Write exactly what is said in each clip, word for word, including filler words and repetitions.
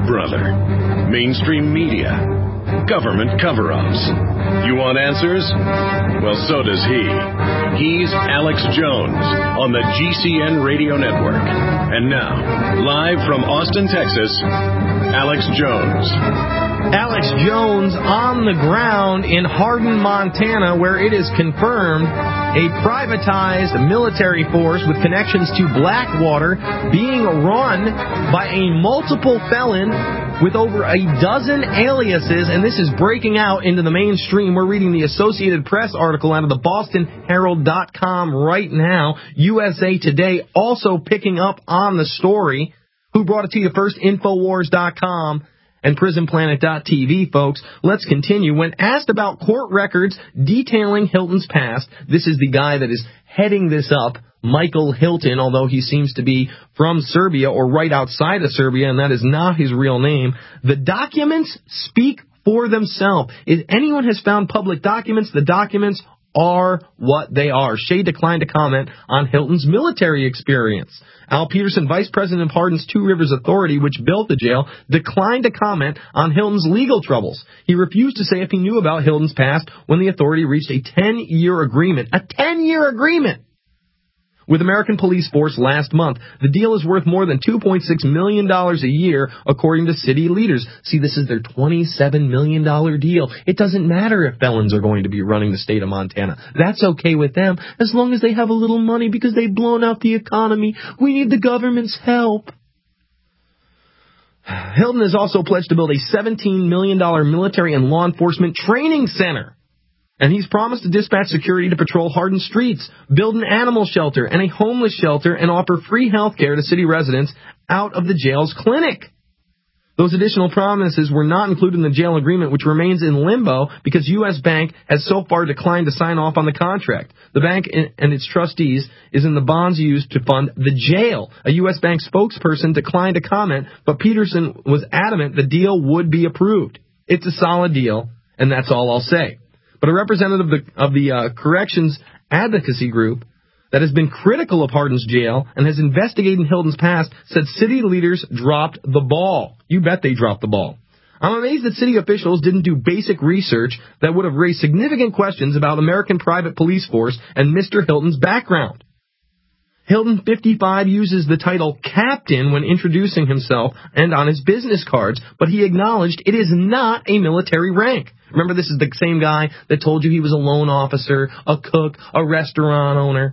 brother. Mainstream media. Government cover-ups. You want answers? Well, so does he. He's Alex Jones on the G C N Radio Network. And now, live from Austin, Texas, Alex Jones. Alex Jones on the ground in Hardin, Montana, where it is confirmed a privatized military force with connections to Blackwater being run by a multiple felon with over a dozen aliases, and this is breaking out into the mainstream. We're reading the Associated Press article out of the Boston Herald dot com right now. U S A Today also picking up on the story. Who brought it to you first? Infowars dot com. And Prison Planet dot T V, folks. Let's continue. When asked about court records detailing Hilton's past, this is the guy that is heading this up, Michael Hilton, although he seems to be from Serbia or right outside of Serbia, and that is not his real name. The documents speak for themselves. If anyone has found public documents, the documents are what they are. Shea declined to comment on Hilton's military experience. Al Peterson, vice president of Hardin's Two Rivers Authority, which built the jail, declined to comment on Hilton's legal troubles. He refused to say if he knew about Hilton's past when the authority reached a ten-year agreement. A ten-year agreement! With American Police Force last month. The deal is worth more than two point six million dollars a year, according to city leaders. See, this is their twenty-seven million dollars deal. It doesn't matter if felons are going to be running the state of Montana. That's okay with them, as long as they have a little money because they've blown out the economy. We need the government's help. Hilton has also pledged to build a seventeen million dollars military and law enforcement training center. And he's promised to dispatch security to patrol Hardin streets, build an animal shelter and a homeless shelter, and offer free health care to city residents out of the jail's clinic. Those additional promises were not included in the jail agreement, which remains in limbo because U S Bank has so far declined to sign off on the contract. The bank and its trustees is in the bonds used to fund the jail. A U S Bank spokesperson declined to comment, but Peterson was adamant the deal would be approved. It's a solid deal, and that's all I'll say. But a representative of the, of the uh, Corrections Advocacy Group that has been critical of Hardin's jail and has investigated Hilton's past said city leaders dropped the ball. You bet they dropped the ball. I'm amazed that city officials didn't do basic research that would have raised significant questions about American private police force and Mister Hilton's background. Hilton, fifty-five, uses the title captain when introducing himself and on his business cards, but he acknowledged it is not a military rank. Remember, this is the same guy that told you he was a loan officer, a cook, a restaurant owner,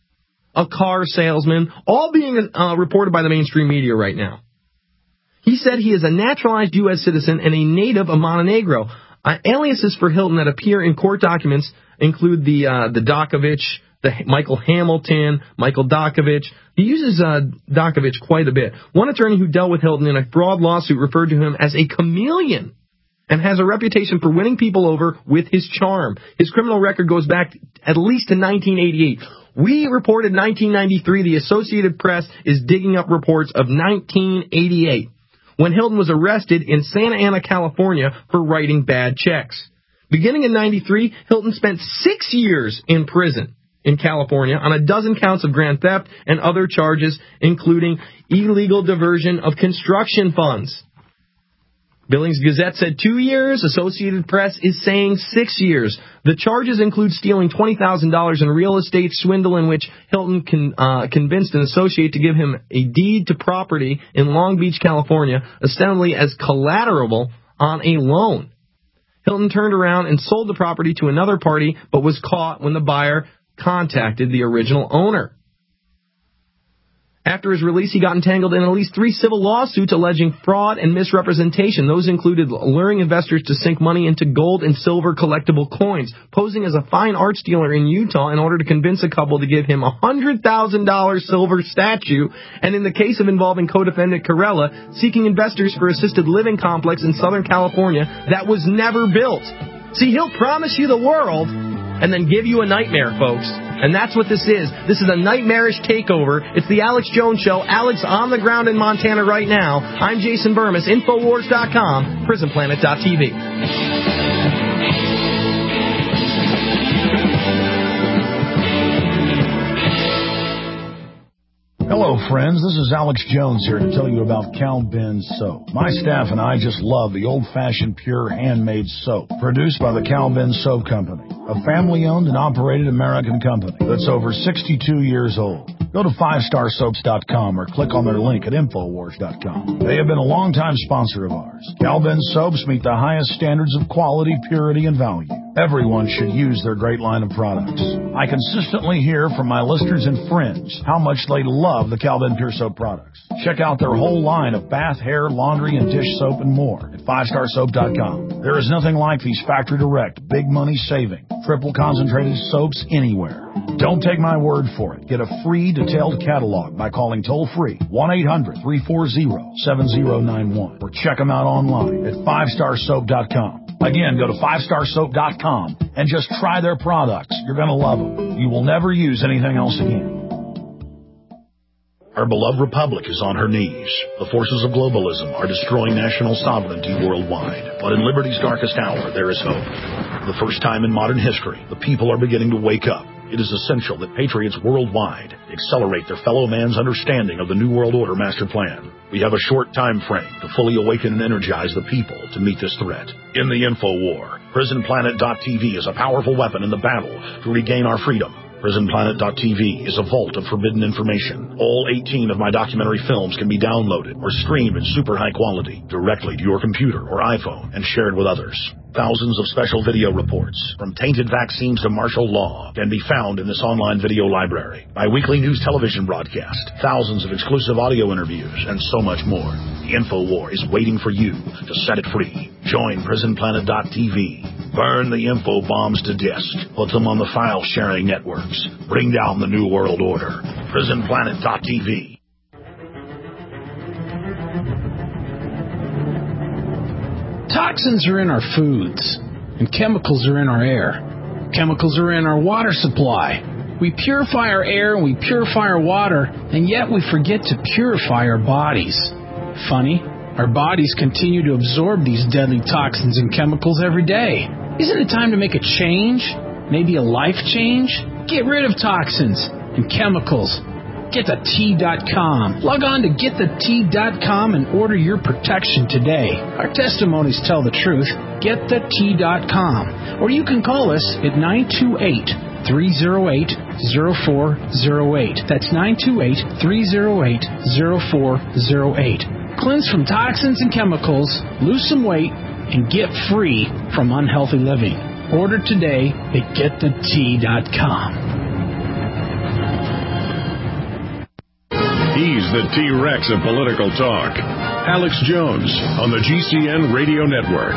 a car salesman, all being uh, reported by the mainstream media right now. He said he is a naturalized U S citizen and a native of Montenegro. Uh, aliases for Hilton that appear in court documents include the uh, the Dokovich, the Michael Hamilton, Michael Dokovich. He uses uh, Dokovich quite a bit. One attorney who dealt with Hilton in a fraud lawsuit referred to him as a chameleon and has a reputation for winning people over with his charm. His criminal record goes back at least to nineteen eighty-eight. We reported nineteen ninety-three. The Associated Press is digging up reports of nineteen eighty-eight, when Hilton was arrested in Santa Ana, California, for writing bad checks. Beginning in ninety-three, Hilton spent six years in prison in California on a dozen counts of grand theft and other charges, including illegal diversion of construction funds. Billings Gazette said two years. Associated Press is saying six years. The charges include stealing twenty thousand dollars in real estate swindle in which Hilton con, uh, convinced an associate to give him a deed to property in Long Beach, California, ostensibly as collateral on a loan. Hilton turned around and sold the property to another party, but was caught when the buyer contacted the original owner. After his release, he got entangled in at least three civil lawsuits alleging fraud and misrepresentation. Those included luring investors to sink money into gold and silver collectible coins, posing as a fine arts dealer in Utah in order to convince a couple to give him a one hundred thousand dollars silver statue, and in the case of involving co-defendant Corella, seeking investors for assisted living complex in Southern California that was never built. See, he'll promise you the world and then give you a nightmare, folks. And that's what this is. This is a nightmarish takeover. It's the Alex Jones Show. Alex on the ground in Montana right now. I'm Jason Burmis, Infowars dot com, Prison Planet dot T V. Hello, friends. This is Alex Jones here to tell you about Cal Ben Soap. My staff and I just love the old-fashioned, pure, handmade soap produced by the Cal Ben Soap Company, a family-owned and operated American company that's over sixty-two years old. Go to five star soaps dot com or click on their link at infowars dot com. They have been a longtime sponsor of ours. Cal Ben Soaps meet the highest standards of quality, purity, and value. Everyone should use their great line of products. I consistently hear from my listeners and friends how much they love the Cal Ben Pure Soap products. Check out their whole line of bath, hair, laundry, and dish soap and more at five star soap dot com. There is nothing like these factory direct, big money saving, triple concentrated soaps anywhere. Don't take my word for it. Get a free detailed catalog by calling toll free one eight hundred, three four zero, seven zero nine one or check them out online at five star soap dot com. Again, go to five star soap dot com and just try their products. You're going to love them. You will never use anything else again. Our beloved republic is on her knees. The forces of globalism are destroying national sovereignty worldwide. But in liberty's darkest hour, there is hope. For the first time in modern history, the people are beginning to wake up. It is essential that patriots worldwide accelerate their fellow man's understanding of the New World Order master plan. We have a short time frame to fully awaken and energize the people to meet this threat. In the info war, prison planet dot t v is a powerful weapon in the battle to regain our freedom. prison planet dot t v is a vault of forbidden information. All eighteen of my documentary films can be downloaded or streamed in super high quality directly to your computer or iPhone and shared with others. Thousands of special video reports, from tainted vaccines to martial law, can be found in this online video library. My weekly news television broadcast, thousands of exclusive audio interviews, and so much more. The InfoWar is waiting for you to set it free. Join prison planet dot t v. Burn the info bombs to disk. Put them on the file-sharing networks. Bring down the New World Order. prison planet dot t v. Toxins are in our foods, and chemicals are in our air. Chemicals are in our water supply. We purify our air and we purify our water, and yet we forget to purify our bodies. Funny, our bodies continue to absorb these deadly toxins and chemicals every day. Isn't it time to make a change? Maybe a life change? Get rid of toxins and chemicals. get the tea dot com. Log on to get the tea dot com and order your protection today. Our testimonies tell the truth. get the tea dot com. Or you can call us at nine two eight, three oh eight, oh four oh eight. That's nine two eight, three oh eight, oh four oh eight. Cleanse from toxins and chemicals, lose some weight, and get free from unhealthy living. Order today at get the tea dot com. He's the T-Rex of political talk. Alex Jones on the G C N Radio Network.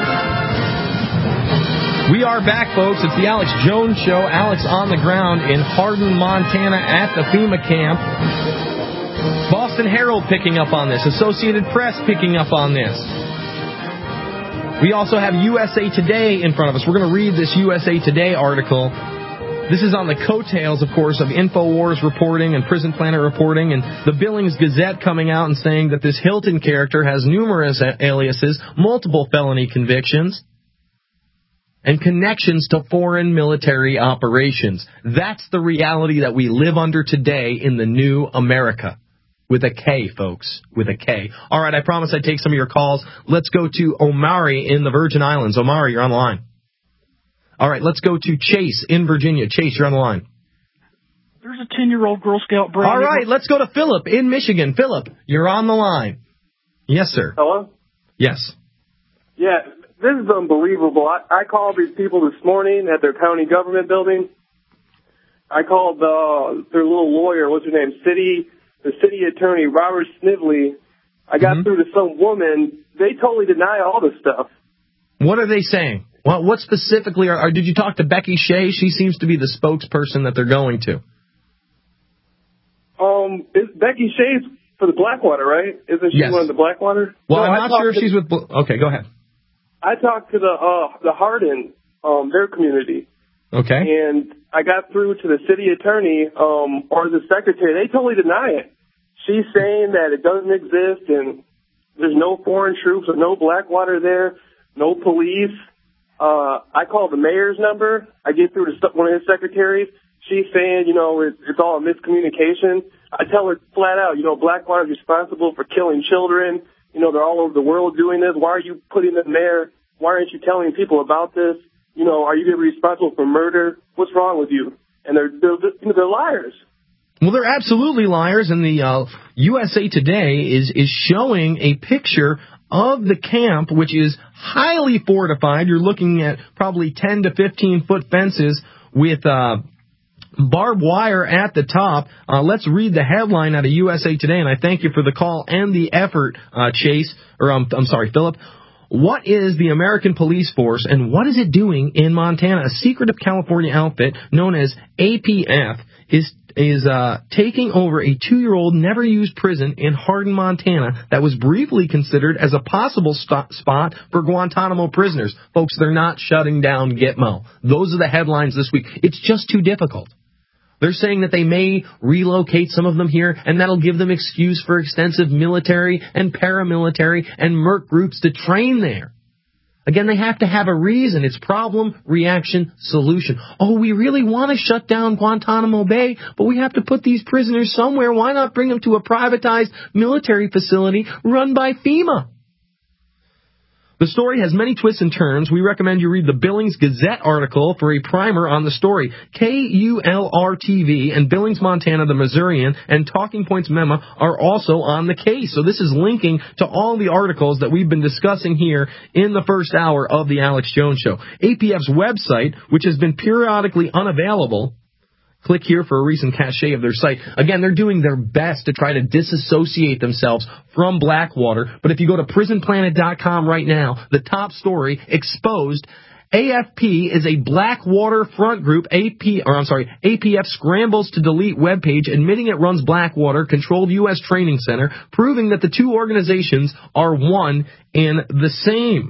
We are back, folks. It's the Alex Jones Show. Alex on the ground in Hardin, Montana at the FEMA camp. Boston Herald picking up on this. Associated Press picking up on this. We also have U S A Today in front of us. We're going to read this U S A Today article. This is on the coattails, of course, of InfoWars reporting and Prison Planet reporting, and the Billings Gazette coming out and saying that this Hilton character has numerous aliases, multiple felony convictions, and connections to foreign military operations. That's the reality that we live under today in the new America. With a K, folks. With a K. All right, I promised I'd take some of your calls. Let's go to Omari in the Virgin Islands. Omari, you're on the line. All right, let's go to Chase in Virginia. Chase, you're on the line. There's a ten-year-old Girl Scout brand. All right, let's go to Philip in Michigan. Philip, you're on the line. Yes, sir. Hello? Yes. Yeah, this is unbelievable. I, I called these people this morning at their county government building. I called uh, their little lawyer, what's her name, city, the city attorney, Robert Snively. I got mm-hmm. through to some woman. They totally deny all this stuff. What are they saying? Well, what specifically are, are, did you talk to Becky Shea? She seems to be the spokesperson that they're going to. Um, is Becky Shea's for the Blackwater, right? Isn't she yes. one of the Blackwater? Well, no, I'm not sure if to, she's with... Okay, go ahead. I talked to the uh, the Hardin, um, their community. Okay. And I got through to the city attorney um, or the secretary. They totally deny it. She's saying that it doesn't exist and there's no foreign troops or no Blackwater there, no police. Uh, I called the mayor's number. I get through to one of his secretaries. She's saying, you know, it, it's all a miscommunication. I tell her flat out, you know, Blackwater is responsible for killing children. You know, they're all over the world doing this. Why are you putting them there? Why aren't you telling people about this? You know, are you going to be responsible for murder? What's wrong with you? And they're, they're, you know, they're liars. Well, they're absolutely liars, and the uh, U S A Today is is showing a picture of the camp, which is highly fortified. You're looking at probably ten to fifteen foot fences with uh, barbed wire at the top. Uh, let's read the headline out of U S A Today, and I thank you for the call and the effort, uh, Chase, or um, I'm sorry, Philip. What is the American Police Force, and what is it doing in Montana? A secretive California outfit known as A P F is is uh, taking over a two-year-old never-used prison in Hardin, Montana that was briefly considered as a possible st- spot for Guantanamo prisoners. Folks, they're not shutting down Gitmo. Those are the headlines this week. It's just too difficult. They're saying that they may relocate some of them here, and that'll give them excuse for extensive military and paramilitary and merc groups to train there. Again, they have to have a reason. It's problem, reaction, solution. Oh, we really want to shut down Guantanamo Bay, but we have to put these prisoners somewhere. Why not bring them to a privatized military facility run by FEMA? The story has many twists and turns. We recommend you read the Billings Gazette article for a primer on the story. K U L R T V and Billings, Montana, the Missourian, and Talking Points Memo are also on the case. So this is linking to all the articles that we've been discussing here in the first hour of the Alex Jones Show. A P F's website, which has been periodically unavailable, click here for a recent cache of their site. Again, they're doing their best to try to disassociate themselves from Blackwater. But if you go to prison planet dot com right now, the top story, exposed, A F P is a Blackwater front group. A P, or I'm sorry, A P F scrambles to delete webpage admitting it runs Blackwater, controlled U S training center, proving that the two organizations are one and the same.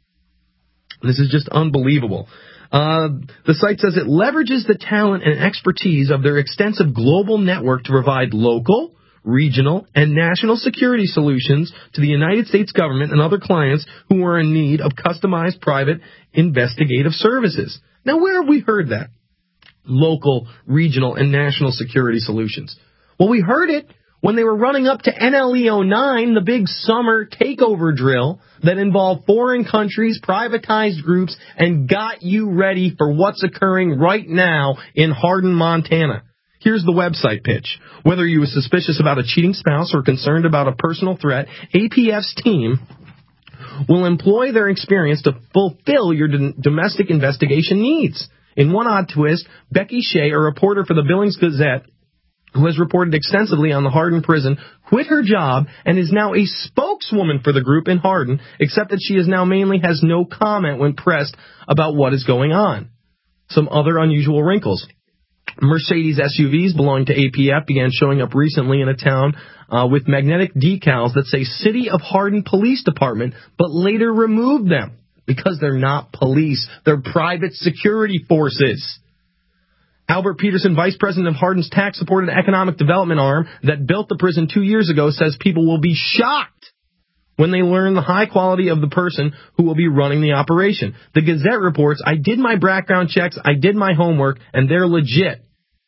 This is just unbelievable. Uh, the site says it leverages the talent and expertise of their extensive global network to provide local, regional, and national security solutions to the United States government and other clients who are in need of customized private investigative services. Now, where have we heard that? Local, regional, and national security solutions. Well, we heard it when they were running up to N L E oh nine, the big summer takeover drill that involved foreign countries, privatized groups, and got you ready for what's occurring right now in Hardin, Montana. Here's the website pitch. Whether you are suspicious about a cheating spouse or concerned about a personal threat, A P F's team will employ their experience to fulfill your d- domestic investigation needs. In one odd twist, Becky Shea, a reporter for the Billings Gazette, who has reported extensively on the Hardin prison, quit her job and is now a spokeswoman for the group in Hardin, except that she is now mainly has no comment when pressed about what is going on. Some other unusual wrinkles. Mercedes S U Vs belonging to A P F began showing up recently in a town uh, with magnetic decals that say City of Hardin Police Department, but later removed them because they're not police. They're private security forces. Albert Peterson, vice president of Hardin's tax-supported economic development arm that built the prison two years ago, says people will be shocked when they learn the high quality of the person who will be running the operation. The Gazette reports, I did my background checks, I did my homework, and they're legit.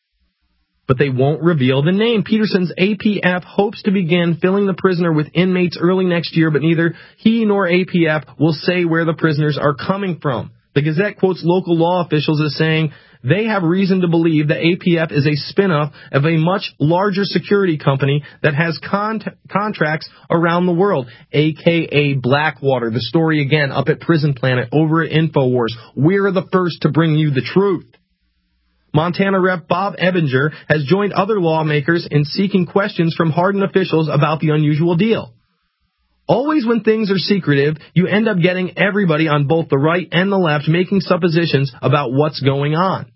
But they won't reveal the name. Peterson's A P F hopes to begin filling the prisoner with inmates early next year, but neither he nor A P F will say where the prisoners are coming from. The Gazette quotes local law officials as saying they have reason to believe that A P F is a spin-off of a much larger security company that has con- contracts around the world, a k a. Blackwater. The story again up at Prison Planet over at InfoWars. We're the first to bring you the truth. Montana Rep Bob Ebinger has joined other lawmakers in seeking questions from Hardin officials about the unusual deal. Always when things are secretive, you end up getting everybody on both the right and the left making suppositions about what's going on.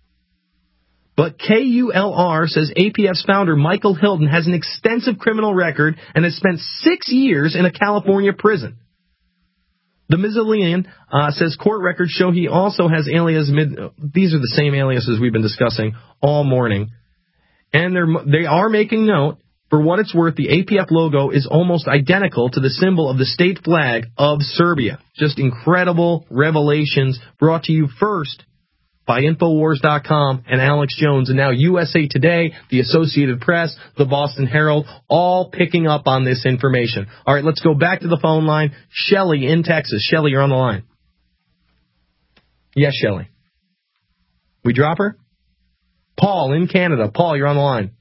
But K U L R says A P F's founder Michael Hilton has an extensive criminal record and has spent six years in a California prison. The Missoulian uh, says court records show he also has alias mid. These are the same aliases we've been discussing all morning. And they're, they are making note. For what it's worth, the A P F logo is almost identical to the symbol of the state flag of Serbia. Just incredible revelations brought to you first by Infowars dot com and Alex Jones. And now U S A Today, the Associated Press, the Boston Herald, all picking up on this information. All right, let's go back to the phone line. Shelley in Texas. Shelley, you're on the line. Yes, Shelley. We drop her? Paul in Canada. Paul, you're on the line.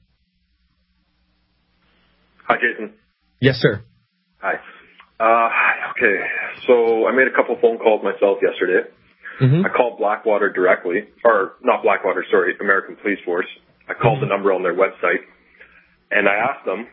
Hi, Jason. Yes, sir. Hi. Uh, okay, so I made a couple phone calls myself yesterday. Mm-hmm. I called Blackwater directly, or not Blackwater, sorry, American Police Force. I called mm-hmm. the number on their website, and I asked them,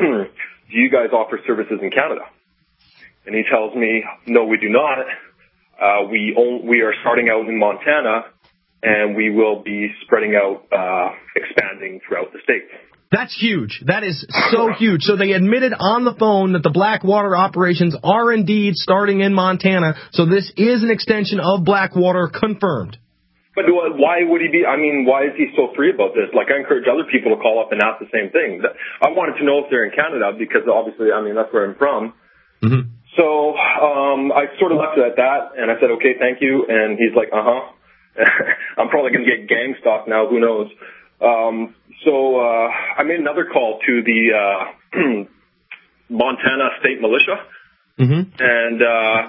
do you guys offer services in Canada? And he tells me, no, we do not. Uh, we own, we are starting out in Montana, and we will be spreading out, uh, expanding throughout the state. That's huge. That is so huge. So they admitted on the phone that the Blackwater operations are indeed starting in Montana. So this is an extension of Blackwater, confirmed. But why would he be, I mean, why is he so free about this? Like, I encourage other people to call up and ask the same thing. I wanted to know if they're in Canada because obviously, I mean, that's where I'm from. Mm-hmm. So um, I sort of left it at that, and I said, okay, thank you. And he's like, uh-huh. I'm probably going to get gang stalked now. Who knows? Um, so uh, I made another call to the uh, Montana State Militia, mm-hmm. and uh,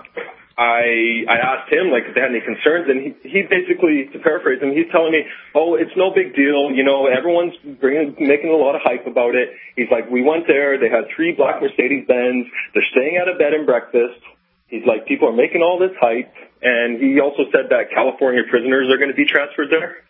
I I asked him like if they had any concerns, and he, he basically, to paraphrase him, he's telling me, oh, it's no big deal. You know, everyone's bringing making a lot of hype about it. He's like, we went there. They had three black Mercedes-Benz. They're staying at a bed and breakfast. He's like, people are making all this hype. And he also said that California prisoners are going to be transferred there.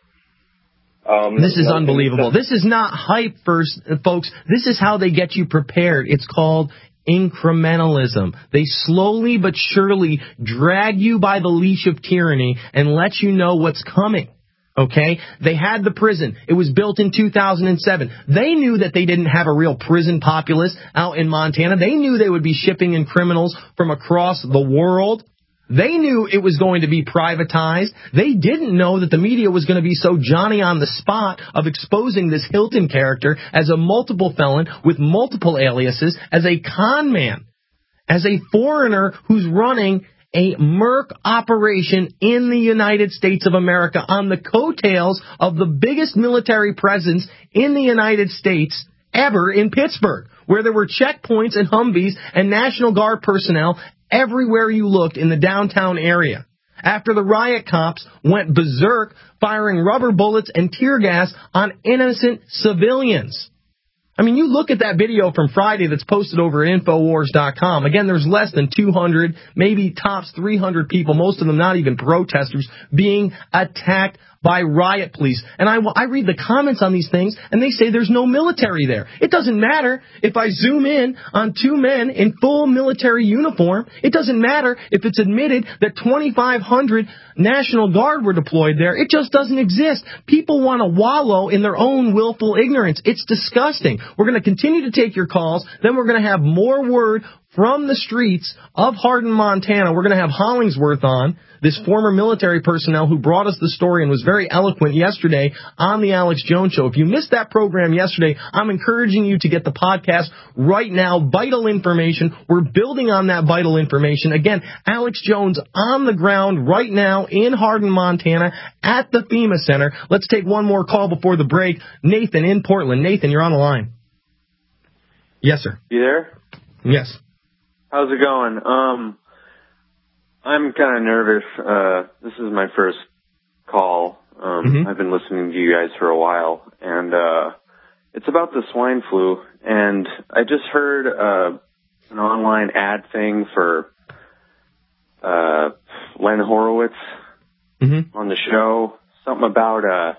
Um, this is unbelievable. This is not hype, first, folks. This is how they get you prepared. It's called incrementalism. They slowly but surely drag you by the leash of tyranny and let you know what's coming. Okay? They had the prison. It was built in two thousand seven. They knew that they didn't have a real prison populace out in Montana. They knew they would be shipping in criminals from across the world. They knew it was going to be privatized. They didn't know that the media was going to be so Johnny on the spot of exposing this Hilton character as a multiple felon with multiple aliases, as a con man, as a foreigner who's running a Merc operation in the United States of America on the coattails of the biggest military presence in the United States ever in Pittsburgh, where there were checkpoints and Humvees and National Guard personnel everywhere you looked in the downtown area. After the riot cops went berserk, firing rubber bullets and tear gas on innocent civilians. I mean, you look at that video from Friday that's posted over at Infowars dot com. Again, there's less than two hundred, maybe tops three hundred people, most of them not even protesters, being attacked by riot police. And I, I read the comments on these things, and they say there's no military there. It doesn't matter if I zoom in on two men in full military uniform. It doesn't matter if it's admitted that twenty-five hundred National Guard were deployed there. It just doesn't exist. People want to wallow in their own willful ignorance. It's disgusting. We're going to continue to take your calls. Then we're going to have more word from the streets of Hardin, Montana. We're going to have Hollingsworth on, this former military personnel who brought us the story and was very eloquent yesterday on the Alex Jones Show. If you missed that program yesterday, I'm encouraging you to get the podcast right now. Vital information. We're building on that vital information. Again, Alex Jones on the ground right now in Hardin, Montana at the FEMA Center. Let's take one more call before the break. Nathan in Portland. Nathan, you're on the line. Yes, sir. You there? Yes. How's it going? Um, I'm kind of nervous. Uh, this is my first call. Um, mm-hmm. I've been listening to you guys for a while, and uh, it's about the swine flu. And I just heard uh, an online ad thing for uh, Len Horowitz mm-hmm. on the show. Something about uh,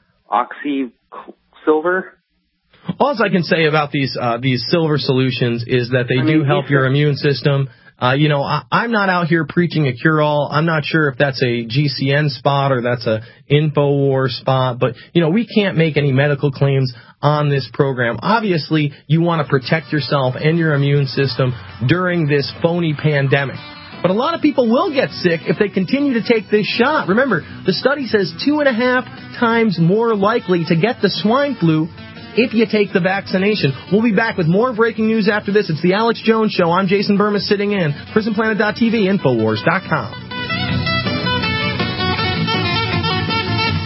Oxysilver. All I can say about these uh, these silver solutions is that they I do mean, help your immune system. Uh, you know, I, I'm not out here preaching a cure-all. I'm not sure if that's a G C N spot or that's a InfoWars spot. But, you know, we can't make any medical claims on this program. Obviously, you want to protect yourself and your immune system during this phony pandemic. But a lot of people will get sick if they continue to take this shot. Remember, the study says two and a half times more likely to get the swine flu if you take the vaccination. We'll be back with more breaking news after this. It's the Alex Jones Show. I'm Jason Burmis sitting in. Prison Planet dot T V, Infowars dot com.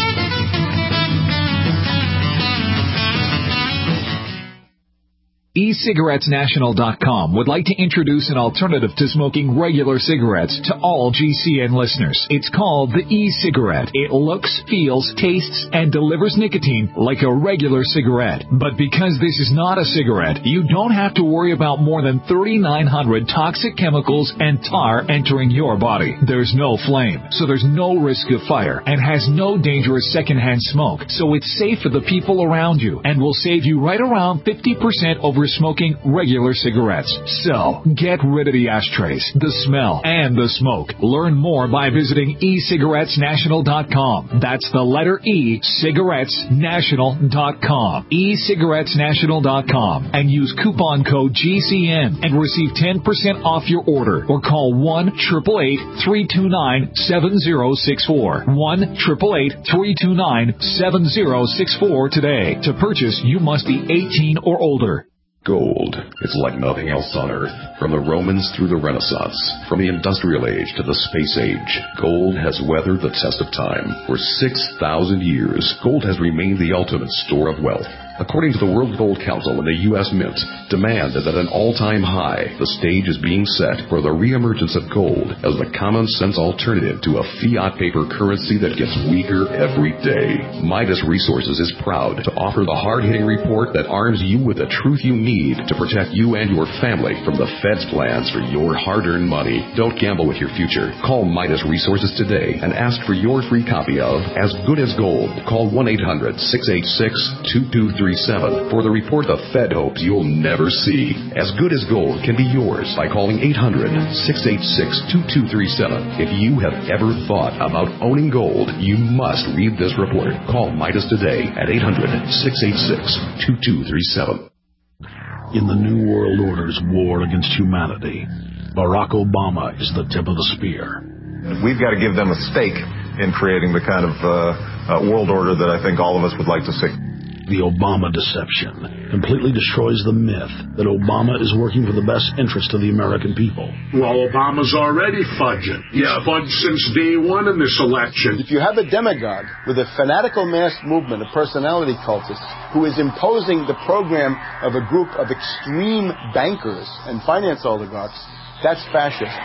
e cigarettes national dot com would like to introduce an alternative to smoking regular cigarettes to all G C N listeners. It's called the e-cigarette. It looks, feels, tastes, and delivers nicotine like a regular cigarette. But because this is not a cigarette, you don't have to worry about more than thirty-nine hundred toxic chemicals and tar entering your body. There's no flame, so there's no risk of fire, and has no dangerous secondhand smoke, so it's safe for the people around you and will save you right around fifty percent over smoking regular cigarettes. So, get rid of the ashtrays, the smell, and the smoke. Learn more by visiting e cigarettes national dot com. That's the letter E, cigarettes national dot com. e cigarettes national dot com. And use coupon code G C N and receive ten percent off your order. Or call one eight eight eight, three two nine, seven zero six four. one eight eight eight, three two nine, seven zero six four today. To purchase, you must be eighteen or older. Gold. It's like nothing else on Earth. From the Romans through the Renaissance, from the Industrial Age to the Space Age, gold has weathered the test of time. For six thousand years, gold has remained the ultimate store of wealth. According to the World Gold Council and the U S Mint, demand is at an all-time high. The stage is being set for the reemergence of gold as the common-sense alternative to a fiat paper currency that gets weaker every day. Midas Resources is proud to offer the hard-hitting report that arms you with the truth you need to protect you and your family from the Fed's plans for your hard-earned money. Don't gamble with your future. Call Midas Resources today and ask for your free copy of As Good as Gold. Call one eight hundred, six eight six, two two three seven for the report the Fed hopes you'll never see. As Good as Gold can be yours by calling eight hundred, six eight six, two two three seven. If you have ever thought about owning gold, you must read this report. Call Midas today at eight hundred, six eight six, two two three seven. In the New World Order's war against humanity, Barack Obama is the tip of the spear. We've got to give them a stake in creating the kind of uh, uh, world order that I think all of us would like to see. The Obama deception completely destroys the myth that Obama is working for the best interest of the American people. Well, Obama's already fudging. He's yeah. fudged since day one in this election. If you have a demagogue with a fanatical mass movement of personality cultists who is imposing the program of a group of extreme bankers and finance oligarchs, that's fascism.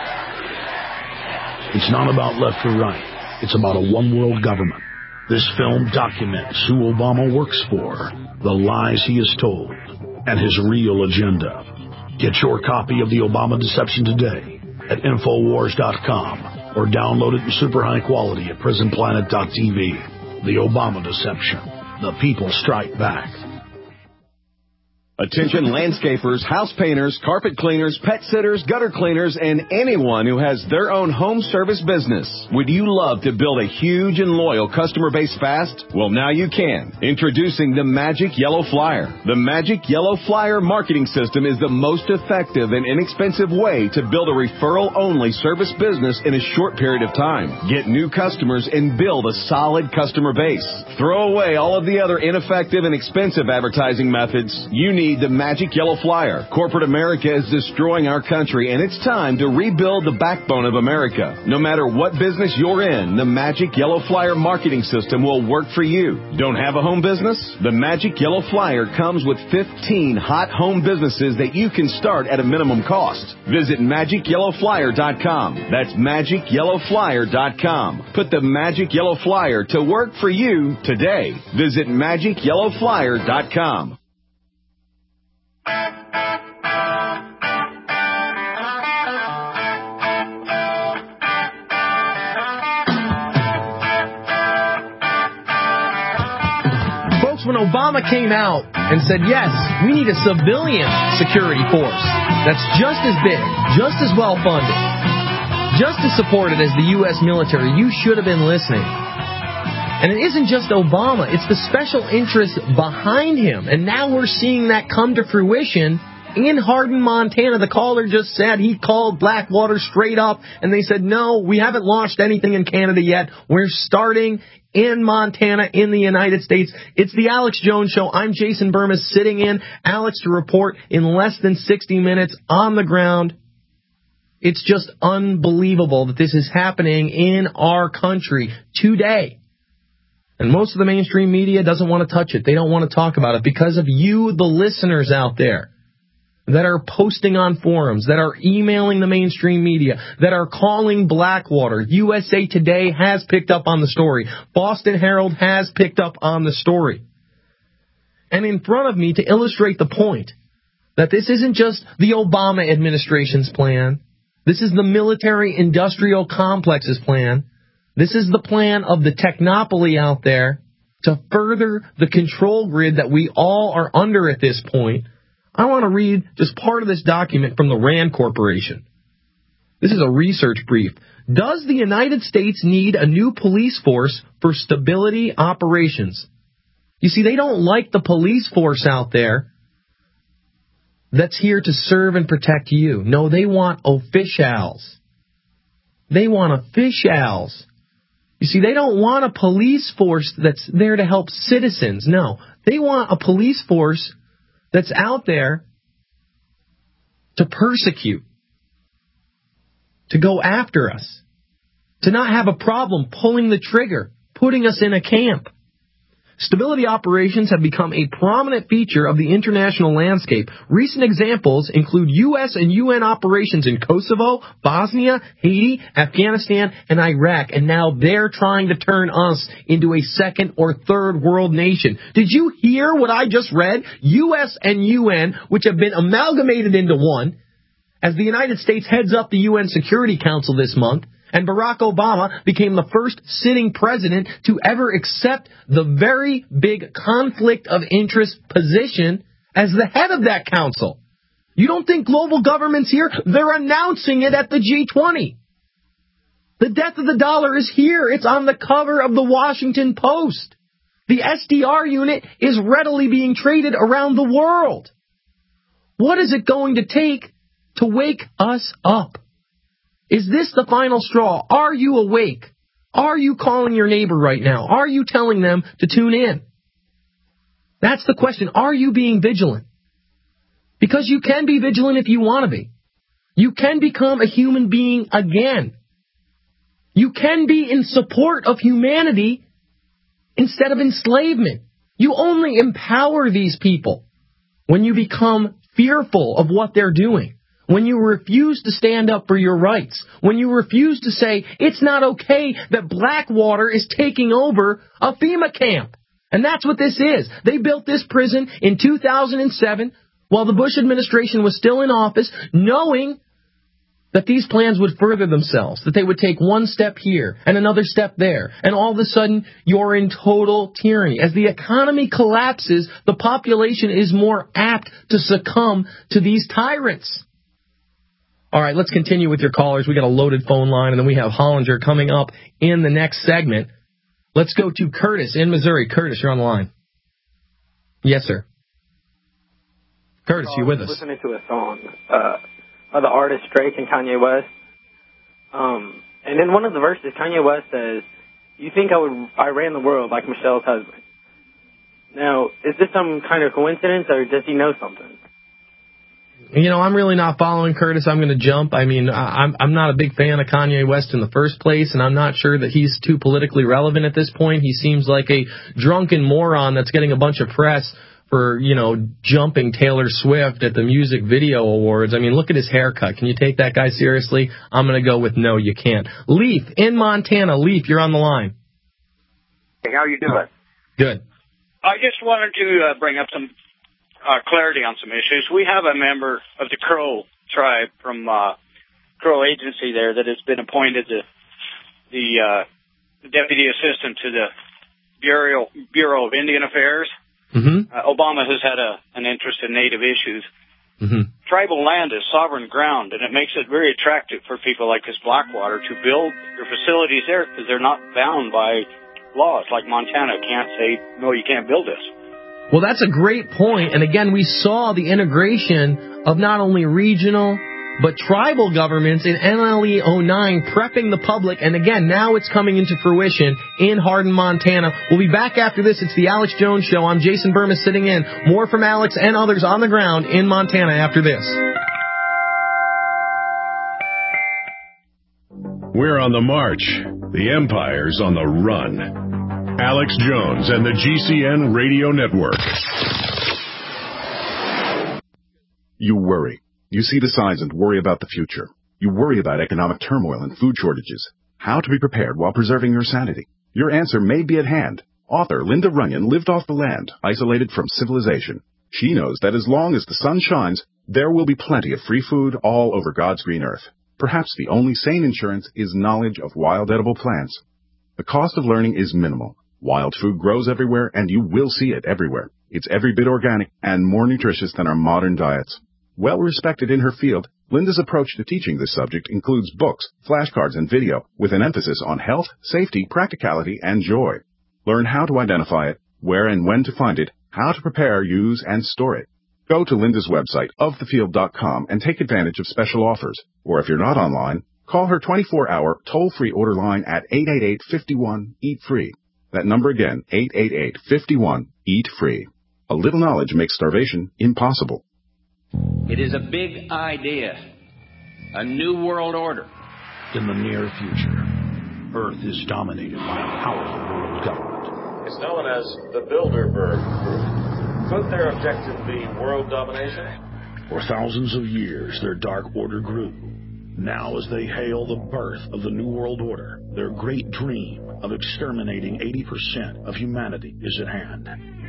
It's not about left or right. It's about a one-world government. This film documents who Obama works for, the lies he has told, and his real agenda. Get your copy of The Obama Deception today at Infowars dot com or download it in super high quality at Prison Planet dot T V. The Obama Deception. The people strike back. Attention landscapers, house painters, carpet cleaners, pet sitters, gutter cleaners, and anyone who has their own home service business. Would you love to build a huge and loyal customer base fast? Well, now you can. Introducing the Magic Yellow Flyer. The Magic Yellow Flyer marketing system is the most effective and inexpensive way to build a referral-only service business in a short period of time. Get new customers and build a solid customer base. Throw away all of the other ineffective and expensive advertising methods. You need the Magic Yellow Flyer. Corporate America is destroying our country, and it's time to rebuild the backbone of America. No matter what business you're in, the Magic Yellow Flyer marketing system will work for you. Don't have a home business? The Magic Yellow Flyer comes with fifteen hot home businesses that you can start at a minimum cost. Visit magic yellow flyer dot com. That's magic yellow flyer dot com. Put the Magic Yellow Flyer to work for you today. Visit magic yellow flyer dot com. When Obama came out and said, yes, we need a civilian security force that's just as big, just as well funded, just as supported as the U S military, you should have been listening. And it isn't just Obama, it's the special interests behind him. And now we're seeing that come to fruition in Hardin, Montana. The caller just said he called Blackwater straight up, and they said, no, we haven't launched anything in Canada yet. We're starting in Montana, in the United States. It's the Alex Jones Show. I'm Jason Burmis sitting in. Alex to report in less than sixty minutes on the ground. It's just unbelievable that this is happening in our country today. And most of the mainstream media doesn't want to touch it. They don't want to talk about it because of you, the listeners out there, that are posting on forums, that are emailing the mainstream media, that are calling Blackwater. U S A Today has picked up on the story. Boston Herald has picked up on the story. And in front of me, to illustrate the point, that this isn't just the Obama administration's plan. This is the military-industrial complex's plan. This is the plan of the technopoly out there to further the control grid that we all are under at this point. I want to read just part of this document from the RAND Corporation. This is a research brief. Does the United States need a new police force for stability operations? You see, they don't like the police force out there that's here to serve and protect you. No, they want officials. They want officials. You see, they don't want a police force that's there to help citizens. No, they want a police force that's out there to persecute, to go after us, to not have a problem pulling the trigger, putting us in a camp. Stability operations have become a prominent feature of the international landscape. Recent examples include U S and U N operations in Kosovo, Bosnia, Haiti, Afghanistan, and Iraq. And now they're trying to turn us into a second or third world nation. Did you hear what I just read? U S and U N, which have been amalgamated into one, as the United States heads up the U N Security Council this month. And Barack Obama became the first sitting president to ever accept the very big conflict of interest position as the head of that council. You don't think global government's here? They're announcing it at the G twenty. The death of the dollar is here. It's on the cover of the Washington Post. The S D R unit is readily being traded around the world. What is it going to take to wake us up? Is this the final straw? Are you awake? Are you calling your neighbor right now? Are you telling them to tune in? That's the question. Are you being vigilant? Because you can be vigilant if you want to be. You can become a human being again. You can be in support of humanity instead of enslavement. You only empower these people when you become fearful of what they're doing. When you refuse to stand up for your rights, when you refuse to say it's not okay that Blackwater is taking over a FEMA camp. And that's what this is. They built this prison in two thousand seven while the Bush administration was still in office, knowing that these plans would further themselves, that they would take one step here and another step there, and all of a sudden you're in total tyranny. As the economy collapses, the population is more apt to succumb to these tyrants. All right, let's continue with your callers. We got a loaded phone line, and then we have Hollinger coming up in the next segment. Let's go to Curtis in Missouri. Curtis, you're on the line. Yes, sir. Curtis, you with us? Listening to a song uh, by the artist Drake and Kanye West. Um, and in one of the verses, Kanye West says, "You think I would I ran the world like Michelle's husband." Now, is this some kind of coincidence, or does he know something? You know, I'm really not following Curtis. I'm going to jump. I mean, I'm I'm not a big fan of Kanye West in the first place, and I'm not sure that he's too politically relevant at this point. He seems like a drunken moron that's getting a bunch of press for, you know, jumping Taylor Swift at the Music Video Awards. I mean, look at his haircut. Can you take that guy seriously? I'm going to go with no, you can't. Leaf in Montana. Leaf, you're on the line. Hey, how you doing? Good. I just wanted to uh, bring up some Uh, clarity on some issues. We have a member of the Crow tribe from uh, Crow Agency there that has been appointed the, the uh, deputy assistant to the Bureau, Bureau of Indian Affairs. Mm-hmm. Uh, Obama has had a, an interest in Native issues. Mm-hmm. Tribal land is sovereign ground, and it makes it very attractive for people like this Blackwater to build their facilities there because they're not bound by laws like Montana can't say, no, you can't build this. Well, that's a great point. And again, we saw the integration of not only regional, but tribal governments in N L E oh nine prepping the public. And again, now it's coming into fruition in Hardin, Montana. We'll be back after this. It's the Alex Jones Show. I'm Jason Burmis sitting in. More from Alex and others on the ground in Montana after this. We're on the march. The Empire's on the run. Alex Jones and the G C N Radio Network. You worry. You see the signs and worry about the future. You worry about economic turmoil and food shortages. How to be prepared while preserving your sanity. Your answer may be at hand. Author Linda Runyon lived off the land, isolated from civilization. She knows that as long as the sun shines, there will be plenty of free food all over God's green earth. Perhaps the only sane insurance is knowledge of wild edible plants. The cost of learning is minimal. Wild food grows everywhere, and you will see it everywhere. It's every bit organic and more nutritious than our modern diets. Well respected in her field, Linda's approach to teaching this subject includes books, flashcards, and video with an emphasis on health, safety, practicality, and joy. Learn how to identify it, where and when to find it, how to prepare, use, and store it. Go to Linda's website, of the field dot com, and take advantage of special offers. Or if you're not online, call her twenty-four hour toll-free order line at eight eight eight, five one, eat free. That number again, eight eight eight, five one, eat free. A little knowledge makes starvation impossible. It is a big idea. A new world order. In the near future, Earth is dominated by a powerful world government. It's known as the Bilderberg Group. Could their objective be world domination? For thousands of years, their dark order grew. Now, as they hail the birth of the New World Order, their great dream of exterminating eighty percent of humanity is at hand.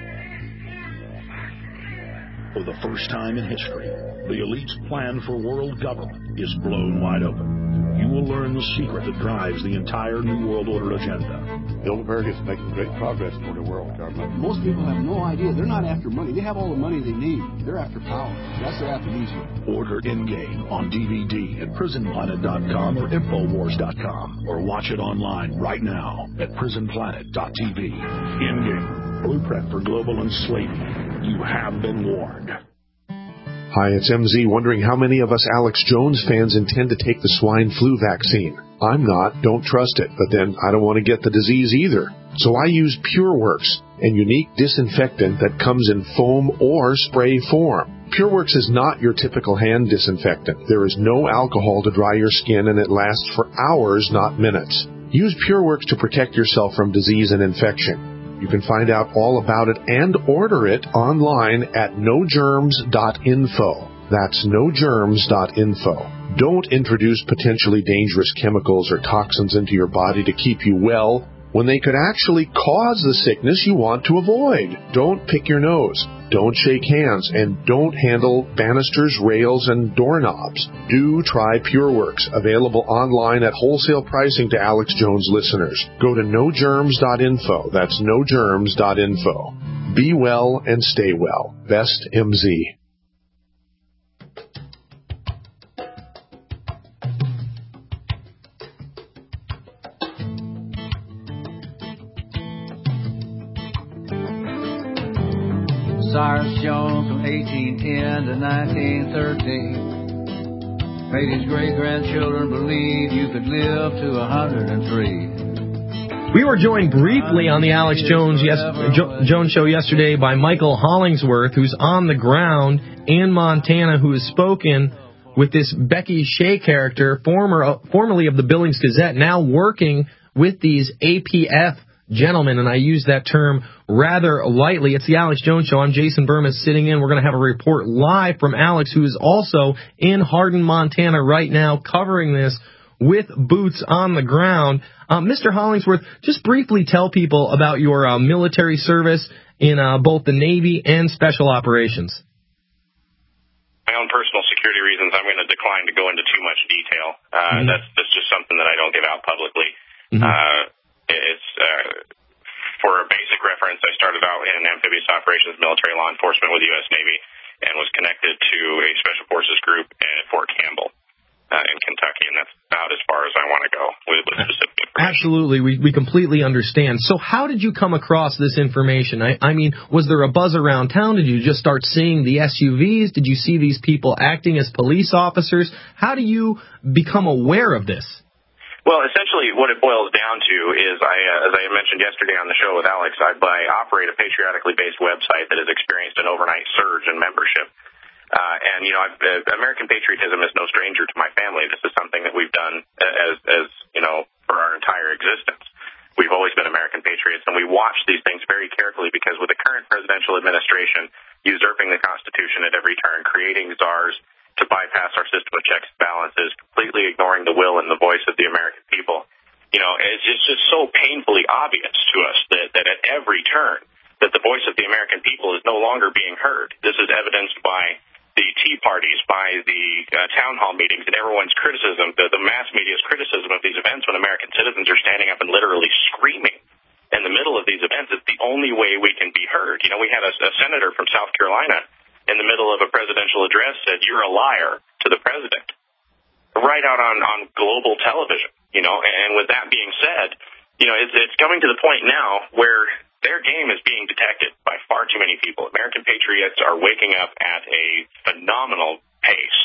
For the first time in history, the elite's plan for world government is blown wide open. You will learn the secret that drives the entire New World Order agenda. Bilderberg is making great progress toward a world government. Most people have no idea. They're not after money. They have all the money they need. They're after power. That's their aphrodisiac. Order Endgame on D V D at prison planet dot com or infowars dot com, or watch it online right now at prison planet dot t v. Endgame, blueprint for global enslavement. You have been warned. Hi, it's M Z, wondering how many of us Alex Jones fans intend to take the swine flu vaccine. I'm not, don't trust it, but then I don't want to get the disease either. So I use PureWorks, a unique disinfectant that comes in foam or spray form. PureWorks is not your typical hand disinfectant. There is no alcohol to dry your skin, and it lasts for hours, not minutes. Use PureWorks to protect yourself from disease and infection. You can find out all about it and order it online at no germs dot info. That's no germs dot info. Don't introduce potentially dangerous chemicals or toxins into your body to keep you well when they could actually cause the sickness you want to avoid. Don't pick your nose. Don't shake hands, and don't handle banisters, rails, and doorknobs. Do try PureWorks, available online at wholesale pricing to Alex Jones listeners. Go to no germs dot info. That's no germs dot info. Be well and stay well. Best M Z. Cyrus Jones from eighteen ten to nineteen thirteen made his great-grandchildren believe you could live to one hundred three. We were joined briefly on the Alex Jones yes, jo- Jones show yesterday by Michael Hollingsworth, who's on the ground in Montana, who has spoken with this Becky Shea character, former uh, formerly of the Billings Gazette, now working with these A P F gentlemen, and I use that term rather lightly. It's the Alex Jones Show. I'm Jason Burmis sitting in. We're going to have a report live from Alex, who is also in Hardin, Montana right now, covering this with boots on the ground. Um, Mister Hollingsworth, just briefly tell people about your uh, military service in uh, both the Navy and Special Operations. My own personal security reasons, I'm going to decline to go into too much detail. Uh, mm-hmm. That's, that's just something that I don't give out publicly. Mm-hmm. Uh, It's, uh, for a basic reference, I started out in amphibious operations military law enforcement with the U S Navy and was connected to a Special Forces group at Fort Campbell uh, in Kentucky, and that's about as far as I want to go with, with specific information. Absolutely. We, we completely understand. So how did you come across this information? I, I mean, was there a buzz around town? Did you just start seeing the S U Vs? Did you see these people acting as police officers? How do you become aware of this? Well, essentially what it boils down to is, I, uh, as I mentioned yesterday on the show with Alex, I, I operate a patriotically based website that has experienced an overnight surge in membership. Uh, and, you know, I've, uh, American patriotism is no stranger to my family. This is something that we've done as, as, you know, for our entire existence. We've always been American patriots, and we watch these things very carefully because with the current presidential administration usurping the Constitution at every turn, creating czars to bypass our system of checks and balances, completely ignoring the will and the voice of the American people, you know, it's just, just so painfully obvious to us that, that at every turn that the voice of the American people is no longer being heard. This is evidenced by the tea parties, by the uh, town hall meetings, and everyone's criticism, the, the mass media's criticism of these events when American citizens are standing up and literally screaming in the middle of these events. It's the only way we can be heard. You know, we had a, a senator from South Carolina in the middle of a presidential address said, "You're a liar," to the president, right out on, on global television, you know. And with that being said, you know, it's, it's coming to the point now where their game is being detected by far too many people. American patriots are waking up at a phenomenal pace.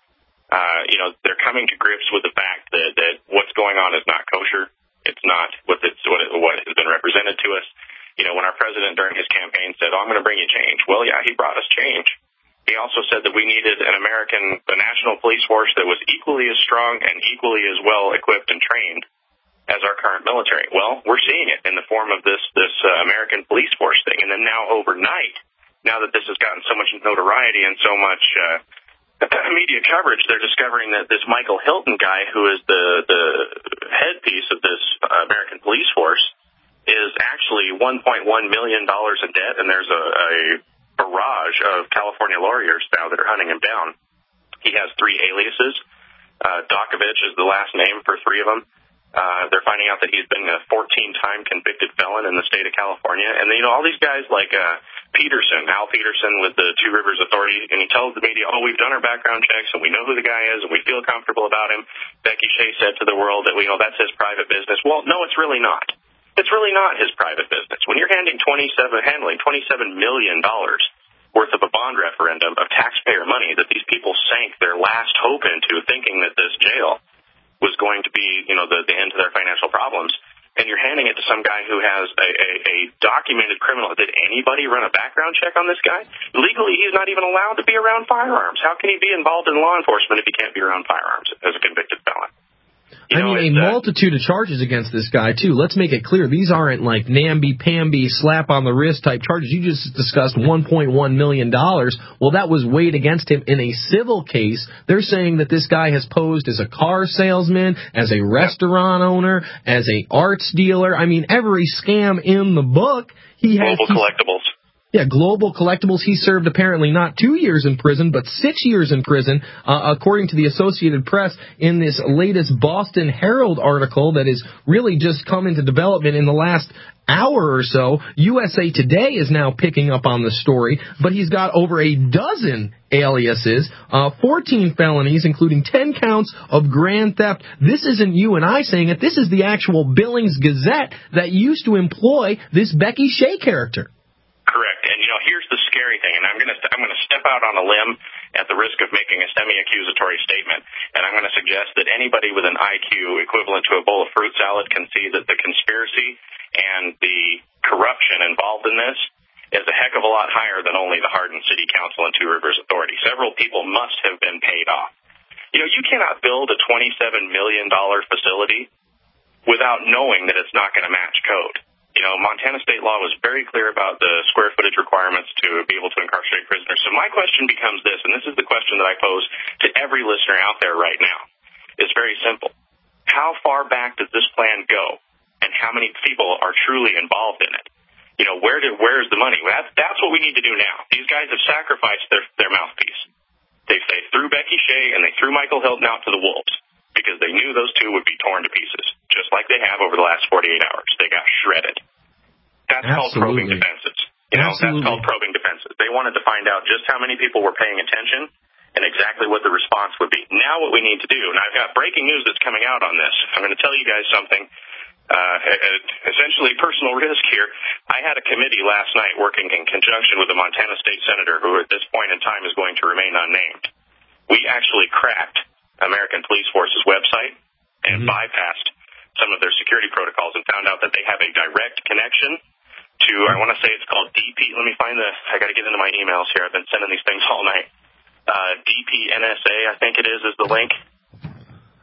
Uh, you know, they're coming to grips with the fact that, that what's going on is not kosher. It's not what, it's, what, it, what has been represented to us. You know, when our president during his campaign said, "Oh, I'm going to bring you change." Well, yeah, he brought us change. He also said that we needed an American, a national police force that was equally as strong and equally as well equipped and trained as our current military. Well, we're seeing it in the form of this this uh, American police force thing. And then now overnight, now that this has gotten so much notoriety and so much uh, media coverage, they're discovering that this Michael Hilton guy, who is the, the headpiece of this uh, American police force, is actually one point one million dollars in debt, and there's a, a barrage of California lawyers now that are hunting him down. He has three aliases. Uh, Dokovich is the last name for three of them. Uh, they're finding out that he's been a fourteen-time convicted felon in the state of California. And, you know, all these guys like uh, Peterson, Al Peterson with the Two Rivers Authority, and he tells the media, "Oh, we've done our background checks, and we know who the guy is, and we feel comfortable about him." Becky Shea said to the world that, we know, that's his private business. Well, no, it's really not. It's really not his private business. When you're handing twenty-seven, handling twenty-seven million dollars worth of a bond referendum of taxpayer money that these people sank their last hope into, thinking that this jail was going to be, you know, the, the end to their financial problems, and you're handing it to some guy who has a, a, a documented criminal. Did anybody run a background check on this guy? Legally, he's not even allowed to be around firearms. How can he be involved in law enforcement if he can't be around firearms as a convicted felon? You I know, mean, a uh, multitude of charges against this guy, too. Let's make it clear. These aren't like namby-pamby, slap-on-the-wrist type charges. You just discussed one point one million dollars. Well, that was weighed against him in a civil case. They're saying that this guy has posed as a car salesman, as a restaurant owner, as a arts dealer. I mean, every scam in the book. He has Global collectibles. Yeah, Global Collectibles. He served apparently not two years in prison, but six years in prison, uh, according to the Associated Press in this latest Boston Herald article that has really just come into development in the last hour or so. U S A Today is now picking up on the story, but he's got over a dozen aliases, uh, fourteen felonies, including ten counts of grand theft. This isn't you and I saying it. This is the actual Billings Gazette that used to employ this Becky Shea character. Correct. And, you know, here's the scary thing, and I'm going to I'm going to step out on a limb at the risk of making a semi-accusatory statement, and I'm going to suggest that anybody with an I Q equivalent to a bowl of fruit salad can see that the conspiracy and the corruption involved in this is a heck of a lot higher than only the Hardin City Council and Two Rivers Authority. Several people must have been paid off. You know, you cannot build a twenty-seven million dollars facility without knowing that it's not going to match code. You know, Montana state law was very clear about the square footage requirements to be able to incarcerate prisoners. So my question becomes this, and this is the question that I pose to every listener out there right now. It's very simple. How far back does this plan go, and how many people are truly involved in it? You know, where did, where's the money? That's, that's what we need to do now. These guys have sacrificed their, their mouthpiece. They, they threw Becky Shea and they threw Michael Hilton out to the wolves because they knew those two would be torn to pieces, just like they have over the last forty-eight hours. They got shredded. That's Absolutely. called probing defenses. You know, Absolutely. That's called probing defenses. They wanted to find out just how many people were paying attention and exactly what the response would be. Now what we need to do, and I've got breaking news that's coming out on this. I'm going to tell you guys something, uh, essentially personal risk here. I had a committee last night working in conjunction with a Montana state senator who at this point in time is going to remain unnamed. We actually cracked American Police Force's website and mm-hmm. bypassed some of their security protocols and found out that they have a direct connection to, I want to say it's called D P. Let me find the, I got to get into my emails here. I've been sending these things all night. Uh, D P N S A, I think it is, is the link.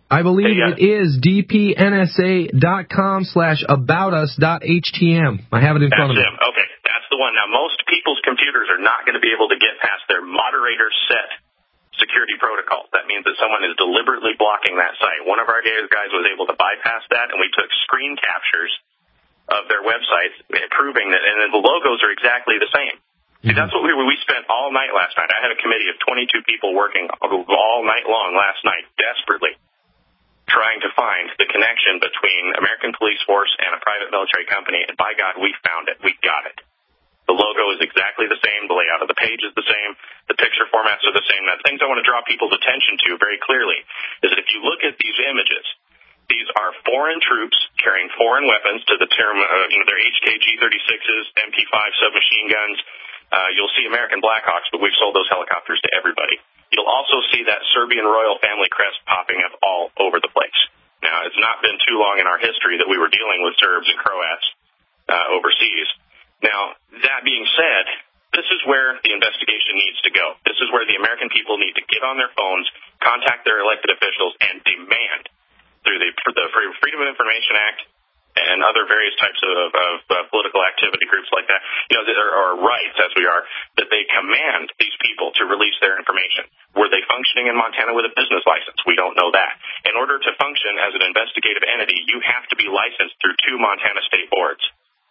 I believe Hey, uh, it is d p n s a dot com slash about us dot h t m. I have it in That's front of me. him. Okay, that's the one. Now, most people's computers are not going to be able to get past their moderator set security protocols. That means that someone is deliberately blocking that site. One of our guys was able to bypass that, and we took screen captures of their websites, proving that, and the logos are exactly the same. See, that's what we were. We spent all night last night. I had a committee of twenty-two people working all night long last night, desperately trying to find the connection between American Police Force and a private military company, and by God, we found it. We got it. The logo is exactly the same. The layout of the page is the same. The picture formats are the same. Now, the things I want to draw people's attention to very clearly is that if you look at these images, these are foreign troops carrying foreign weapons to the term, uh, you know, their H K G thirty-sixes, M P five submachine guns. Uh, you'll see American Blackhawks, but we've sold those helicopters to everybody. You'll also see that Serbian royal family crest popping up all over the place. Now, it's not been too long in our history that we were dealing with Serbs and Croats uh, overseas. Now, that being said, this is where the investigation needs to go. This is where the American people need to get on their phones, contact their elected officials, and demand through the, the Freedom of Information Act and other various types of, of uh, political activity groups like that, you know, that are, are rights, as we are, that they command these people to release their information. Were they functioning in Montana with a business license? We don't know that. In order to function as an investigative entity, you have to be licensed through two Montana state boards.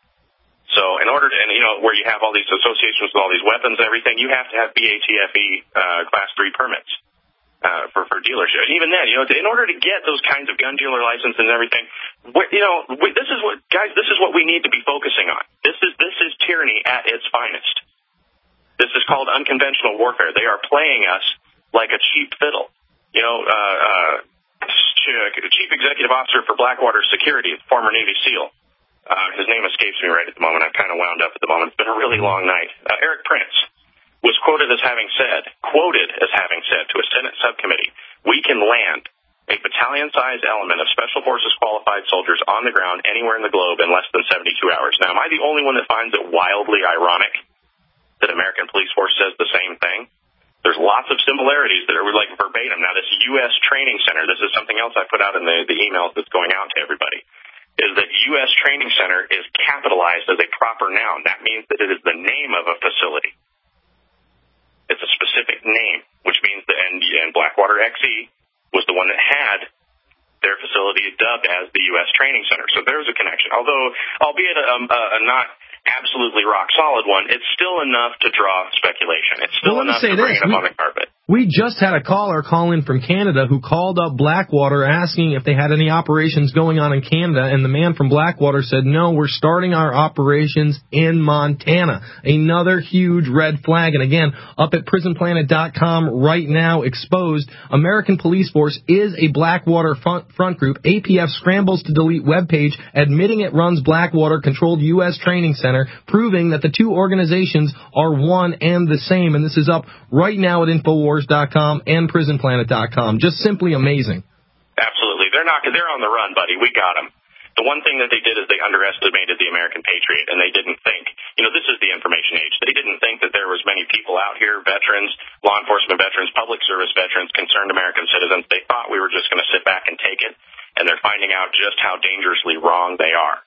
So in order to, and you know, where you have all these associations with all these weapons and everything, you have to have B A T F E uh, class three permits. Uh, for, for dealership. And even then, you know, in order to get those kinds of gun dealer licenses and everything, what, you know, we, this is what, guys, this is what we need to be focusing on. This is, this is tyranny at its finest. This is called unconventional warfare. They are playing us like a cheap fiddle. You know, uh, uh, Chief Executive Officer for Blackwater Security, former Navy SEAL. Uh, his name escapes me right at the moment. I'm kind of wound up at the moment. It's been a really long night. Uh, Eric Prince was quoted as having said, quoted as having said to a Senate subcommittee, we can land a battalion-sized element of Special Forces qualified soldiers on the ground anywhere in the globe in less than seventy-two hours. Now, am I the only one that finds it wildly ironic that American Police Force says the same thing? There's lots of similarities that are like verbatim. Now, this U S Training Center, this is something else I put out in the, the emails that's going out to everybody, is that U S Training Center is capitalized as a proper noun. That means that it is the name of a facility. It's a specific name, which means that, and, and Blackwater X E was the one that had their facility dubbed as the U S Training Center. So there's a connection. Although, albeit a, a, a not absolutely rock solid one, it's still enough to draw speculation. It's still well, enough to bring this. it up we, on the carpet. We just had a caller call in from Canada who called up Blackwater asking if they had any operations going on in Canada, and the man from Blackwater said, no, we're starting our operations in Montana. Another huge red flag. And again, up at prison planet dot com right now, exposed, American Police Force is a Blackwater front, front group. A P F scrambles to delete webpage admitting it runs Blackwater-controlled U S Training Center, proving that the two organizations are one and the same. And this is up right now at Infowars dot com and prison planet dot com. Just simply amazing. Absolutely. They're not, they're on the run, buddy. We got them. The one thing that they did is they underestimated the American patriot, and they didn't think, you know, this is the information age. They didn't think that there was many people out here, veterans, law enforcement veterans, public service veterans, concerned American citizens. They thought we were just going to sit back and take it, and they're finding out just how dangerously wrong they are.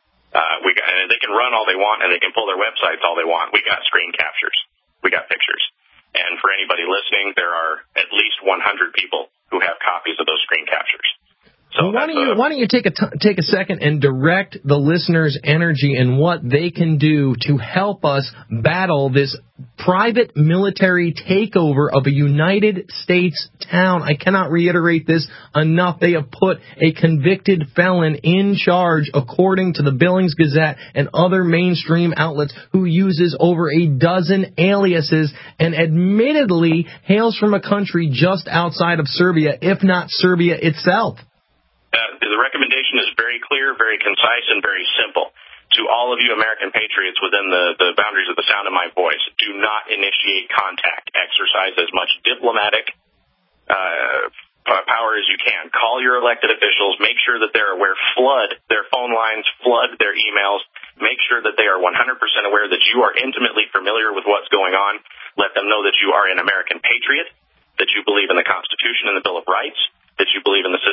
Uh, we got, and they can run all they want, and they can pull their websites all they want. We got screen captures. We got pictures. And for anybody listening, there are at least one hundred people who have copies of those screen captures. So well, why don't you why don't you take a t- take a second and direct the listeners' energy and what they can do to help us battle this private military takeover of a United States town. I cannot reiterate this enough. They have put a convicted felon in charge, according to the Billings Gazette and other mainstream outlets, who uses over a dozen aliases and admittedly hails from a country just outside of Serbia, if not Serbia itself. Uh, the recommendation is very clear, very concise, and very simple. To all of you American patriots within the, the boundaries of the sound of my voice, do not initiate contact. Exercise as much diplomatic uh, power as you can. Call your elected officials. Make sure that they're aware. Flood their phone lines. Flood their emails. Make sure that they are one hundred percent aware that you are intimately familiar with what's going on. Let them know that you are an American patriot, that you believe in the Constitution and the Bill of Rights, that you believe in the system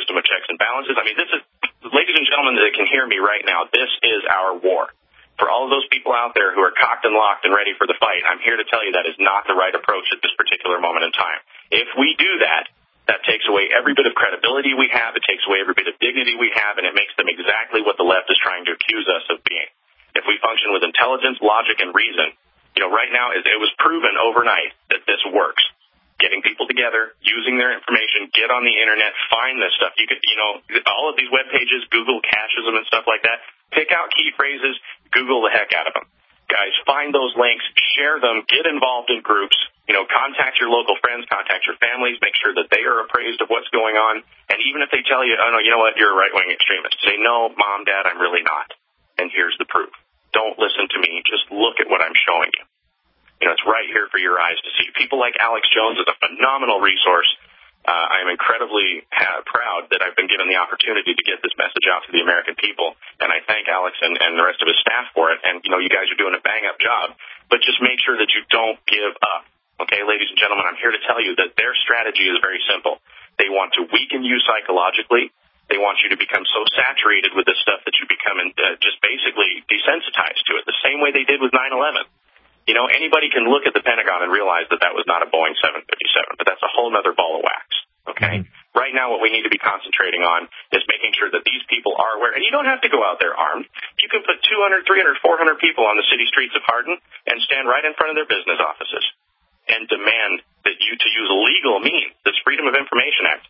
system of checks and balances. I mean, this is, ladies and gentlemen that can hear me right now, this is our war. For all of those people out there who are cocked and locked and ready for the fight, I'm here to tell you that is not the right approach at this particular moment in time. If we do that, that takes away every bit of credibility we have, it takes away every bit of dignity we have, and it makes them exactly what the left is trying to accuse us of being. If we function with intelligence, logic, and reason, you know, right now it was proven overnight that this works. Getting people together, using their information, get on the internet, find this stuff. You could, you know, all of these web pages, Google caches them and stuff like that. Pick out key phrases, Google the heck out of them. Guys, find those links, share them, get involved in groups, you know, contact your local friends, contact your families, make sure that they are appraised of what's going on. And even if they tell you, oh, no, you know what, you're a right-wing extremist, say, no, Mom, Dad, I'm really not. And here's the proof. Don't listen to me. Just look at what I'm showing you. You know, it's right here for your eyes to see. People like Alex Jones is a phenomenal resource. Uh, I am incredibly ha- proud that I've been given the opportunity to get this message out to the American people, and I thank Alex and, and the rest of his staff for it. And, you know, you guys are doing a bang-up job, but just make sure that you don't give up. Okay, ladies and gentlemen, I'm here to tell you that their strategy is very simple. They want to weaken you psychologically. They want you to become so saturated with this stuff that you become uh, just basically desensitized to it, the same way they did with nine eleven. You know, anybody can look at the Pentagon and realize that that was not a Boeing seven fifty-seven, but that's a whole other ball of wax, okay? Mm-hmm. Right now what we need to be concentrating on is making sure that these people are aware. And you don't have to go out there armed. You can put two hundred, three hundred, four hundred people on the city streets of Hardin and stand right in front of their business offices and demand that you to use legal means, this Freedom of Information Act.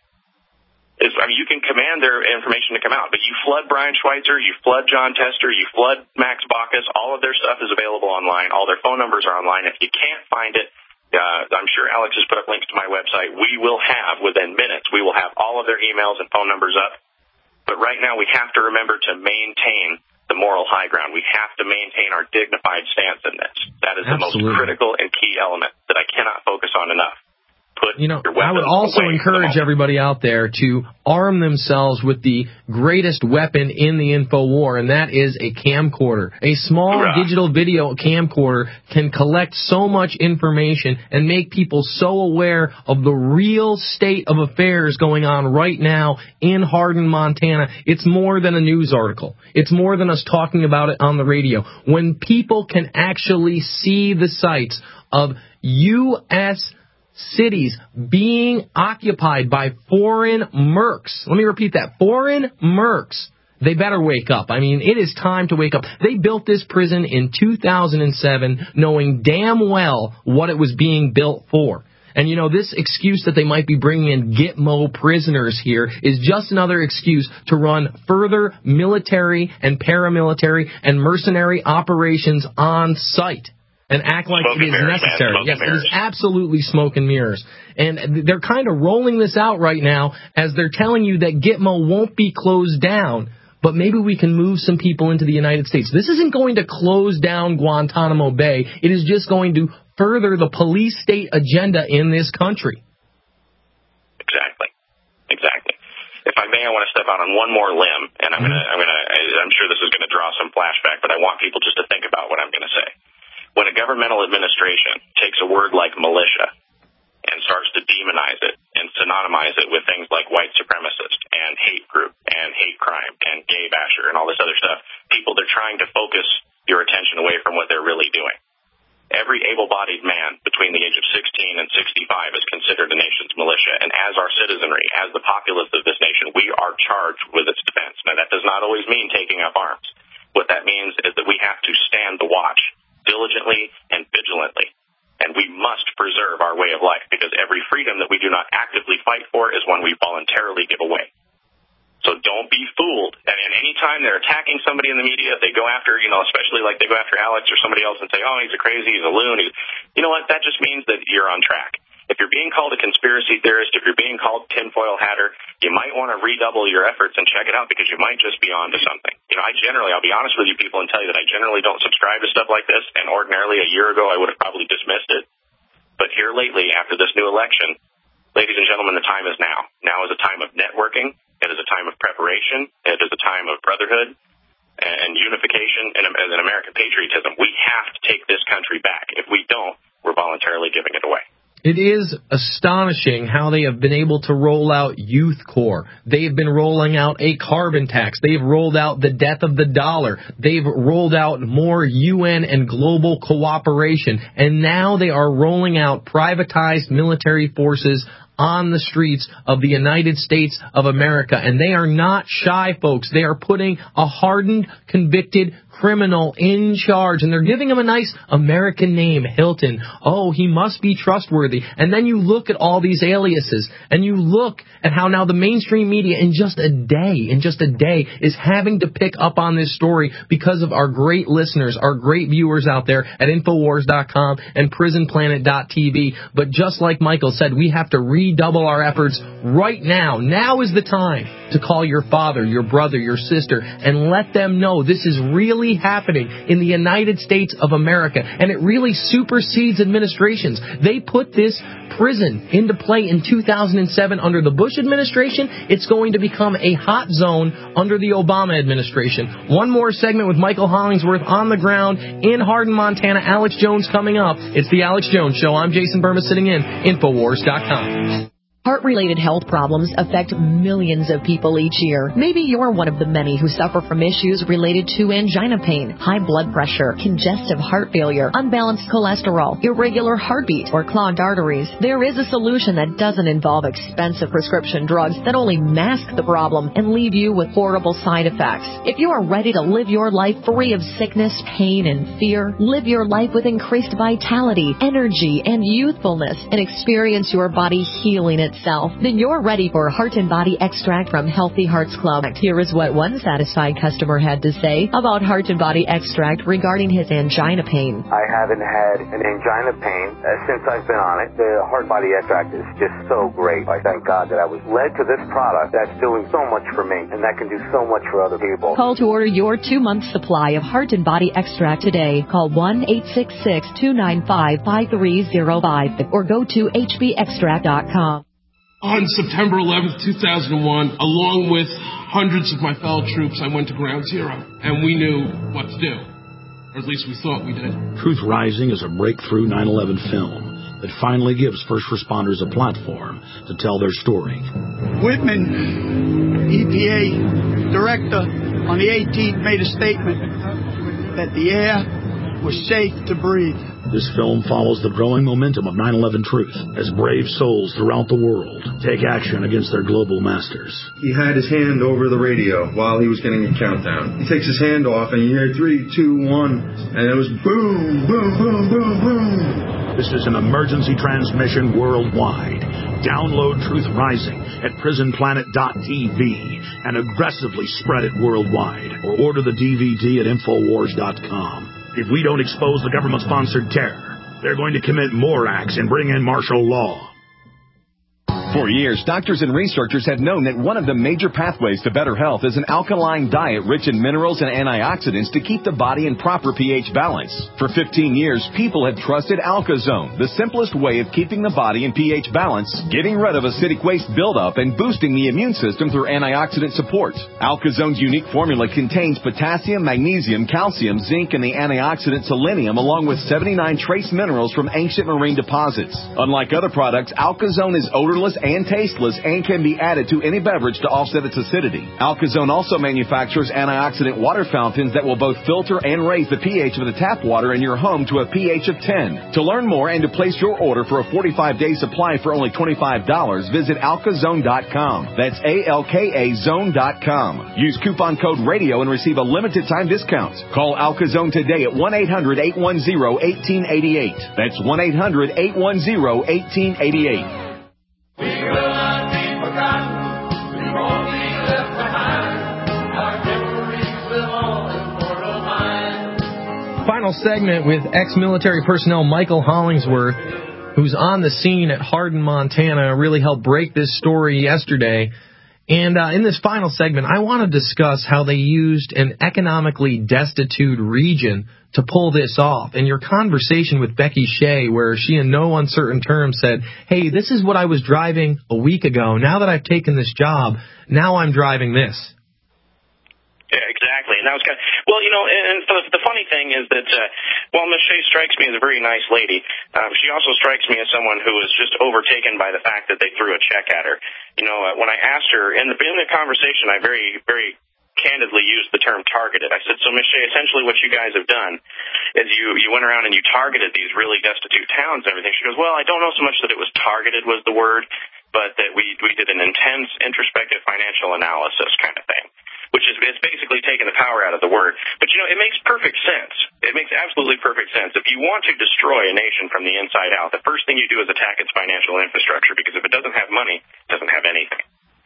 Is, I mean, you can command their information to come out, but you flood Brian Schweitzer, you flood John Tester, you flood Max Baucus, all of their stuff is available online, all their phone numbers are online. If you can't find it, uh, I'm sure Alex has put up links to my website. We will have, within minutes, we will have all of their emails and phone numbers up. But right now we have to remember to maintain the moral high ground. We have to maintain our dignified stance in this. That is Absolutely. The most critical and key element that I cannot focus on enough. Put you know, your I would also encourage everybody out there to arm themselves with the greatest weapon in the info war, and that is a camcorder. A small Hoorah. digital video camcorder can collect so much information and make people so aware of the real state of affairs going on right now in Hardin, Montana. It's more than a news article. It's more than us talking about it on the radio. When people can actually see the sites of U S cities being occupied by foreign mercs. Let me repeat that. Foreign mercs. They better wake up. I mean, it is time to wake up. They built this prison in two thousand seven knowing damn well what it was being built for. And, you know, this excuse that they might be bringing in Gitmo prisoners here is just another excuse to run further military and paramilitary and mercenary operations on site. And act like smoke it is mirrors, necessary. Yes, mirrors. it is absolutely smoke and mirrors. And they're kind of rolling this out right now as they're telling you that Gitmo won't be closed down, but maybe we can move some people into the United States. This isn't going to close down Guantanamo Bay. It is just going to further the police state agenda in this country. Exactly. Exactly. If I may, I want to step out on one more limb, and I'm mm-hmm. gonna, I'm gonna, I'm sure this is gonna draw some flashback, but I want people just to think about what I'm gonna say. When a governmental administration takes a word like militia and starts to demonize it and synonymize it with things like white supremacist and hate group and hate crime and gay basher and all this other stuff, people, they're trying to focus your attention away from what they're really doing. Every able-bodied man between the age of sixteen and sixty-five is considered a nation's militia, and as our citizenry, as the populace of this nation, we are charged with its defense. Now, that does not always mean taking up arms. What that means is that we have to stand the watch diligently and vigilantly, and we must preserve our way of life, because every freedom that we do not actively fight for is one we voluntarily give away. So don't be fooled. And, and any time they're attacking somebody in the media, they go after, you know, especially like they go after Alex or somebody else and say, oh, he's a crazy, he's a loon. He's, you know what? That just means that you're on track. If you're being called a conspiracy theorist, if you're being called tinfoil hatter, you might want to redouble your efforts and check it out, because you might just be onto something. You know, I generally, I'll be honest with you people and tell you that I generally don't subscribe to stuff like this, and ordinarily a year ago I would have probably dismissed it. But here lately, after this new election, ladies and gentlemen, the time is now. Now is a time of networking. It is a time of preparation. It is a time of brotherhood and unification and, and American patriotism. We have to take this country back. If we don't, we're voluntarily giving it away. It is astonishing how they have been able to roll out Youth Corps. They've been rolling out a carbon tax. They've rolled out the death of the dollar. They've rolled out more U N and global cooperation. And now they are rolling out privatized military forces on the streets of the United States of America. And they are not shy, folks. They are putting a hardened, convicted criminal in charge, and they're giving him a nice American name, Hilton. Oh, he must be trustworthy. And then you look at all these aliases, and you look at how now the mainstream media in just a day, in just a day, is having to pick up on this story because of our great listeners, our great viewers out there at Infowars dot com and Prison Planet dot T V. But just like Michael said, we have to redouble our efforts right now. Now is the time to call your father, your brother, your sister, and let them know this is really happening in the United States of America, and it really supersedes administrations. They put this prison into play in two thousand seven under the Bush administration. It's going to become a hot zone under the Obama administration. One more segment with Michael Hollingsworth on the ground in Hardin, Montana. Alex Jones coming up. It's the Alex Jones Show. I'm Jason Burma sitting in, Infowars dot com. Heart-related health problems affect millions of people each year. Maybe you're one of the many who suffer from issues related to angina pain, high blood pressure, congestive heart failure, unbalanced cholesterol, irregular heartbeat, or clogged arteries. There is a solution that doesn't involve expensive prescription drugs that only mask the problem and leave you with horrible side effects. If you are ready to live your life free of sickness, pain, and fear, live your life with increased vitality, energy, and youthfulness, and experience your body healing itself, then you're ready for Heart and Body Extract from Healthy Hearts Club. Here is what one satisfied customer had to say about Heart and Body Extract regarding his angina pain. I haven't had an angina pain uh, since I've been on it. The Heart Body Extract is just so great. I thank God that I was led to this product that's doing so much for me, and that can do so much for other people. Call to order your two-month supply of Heart and Body Extract today. Call one eight six six, two nine five, five three zero five or go to H B extract dot com. On September eleventh, two thousand one, along with hundreds of my fellow troops, I went to Ground Zero, and we knew what to do. Or at least we thought we did. Truth Rising is a breakthrough nine eleven film that finally gives first responders a platform to tell their story. Whitman, E P A director, on the eighteenth made a statement that the air was safe to breathe. This film follows the growing momentum of nine eleven truth as brave souls throughout the world take action against their global masters. He had his hand over the radio while he was getting a countdown. He takes his hand off and you hear three, two, one, and it was boom, boom, boom, boom, boom. This is an emergency transmission worldwide. Download Truth Rising at prison planet dot T V and aggressively spread it worldwide, or order the D V D at Infowars dot com. If we don't expose the government-sponsored terror, they're going to commit more acts and bring in martial law. For years, doctors and researchers have known that one of the major pathways to better health is an alkaline diet rich in minerals and antioxidants to keep the body in proper pH balance. For fifteen years, people have trusted AlkaZone, the simplest way of keeping the body in pH balance, getting rid of acidic waste buildup, and boosting the immune system through antioxidant support. AlkaZone's unique formula contains potassium, magnesium, calcium, zinc, and the antioxidant selenium, along with seventy-nine trace minerals from ancient marine deposits. Unlike other products, AlkaZone is odorless and tasteless and can be added to any beverage to offset its acidity. AlkaZone also manufactures antioxidant water fountains that will both filter and raise the pH of the tap water in your home to a pH of ten. To learn more and to place your order for a forty-five day supply for only twenty-five dollars, visit alkazone dot com. That's A L K A zone dot com. Use coupon code RADIO and receive a limited time discount. Call AlkaZone today at one eight hundred, eight one zero, one eight eight eight. That's one eight hundred, eight one zero, one eight eight eight. We will not be forgotten. We won't be left behind. Our memories live on in mortal mind. Final segment with ex-military personnel Michael Hollingsworth, who's on the scene at Hardin, Montana, really helped break this story yesterday. And uh, in this final segment, I want to discuss how they used an economically destitute region to pull this off. And your conversation with Becky Shea, where she in no uncertain terms said, hey, this is what I was driving a week ago. Now that I've taken this job, now I'm driving this. Yeah, exactly. And that was kind of, Well, you know, and the, the funny thing is that uh, while Miss Shea strikes me as a very nice lady, um, she also strikes me as someone who is just overtaken by the fact that they threw a check at her. You know, uh, when I asked her, in the, in the conversation, I very, very candidly used the term targeted. I said, so Miss Shea, essentially what you guys have done is you, you went around and you targeted these really destitute towns and everything. She goes, well, I don't know so much that it was targeted was the word, but that we, we did an intense introspective financial analysis kind of thing, which is it's basically taking the power out of the word. But, you know, it makes perfect sense. It makes absolutely perfect sense. If you want to destroy a nation from the inside out, the first thing you do is attack its financial infrastructure, because if it doesn't have money, it doesn't have anything.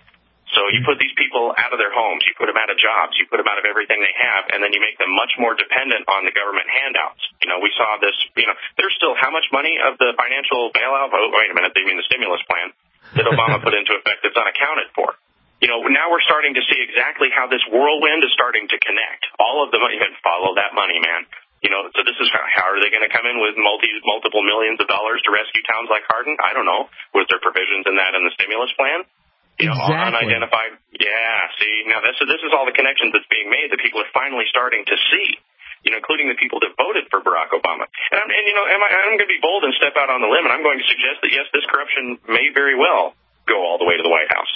So you put these people out of their homes, you put them out of jobs, you put them out of everything they have, and then you make them much more dependent on the government handouts. You know, we saw this, you know, there's still how much money of the financial bailout, oh, wait a minute, they mean the stimulus plan, that Obama put into effect that's unaccounted for. You know, now we're starting to see exactly how this whirlwind is starting to connect. All of the money, and follow that money, man. You know, so this is how, how are they going to come in with multi, multiple millions of dollars to rescue towns like Hardin? I don't know. Was there provisions in that in the stimulus plan? You know, exactly. Unidentified. Yeah, see, now this, so this is all the connections that's being made that people are finally starting to see, you know, including the people that voted for Barack Obama. And, I'm, and you know, am I, I'm going to be bold and step out on the limb, and I'm going to suggest that, yes, this corruption may very well go all the way to the White House.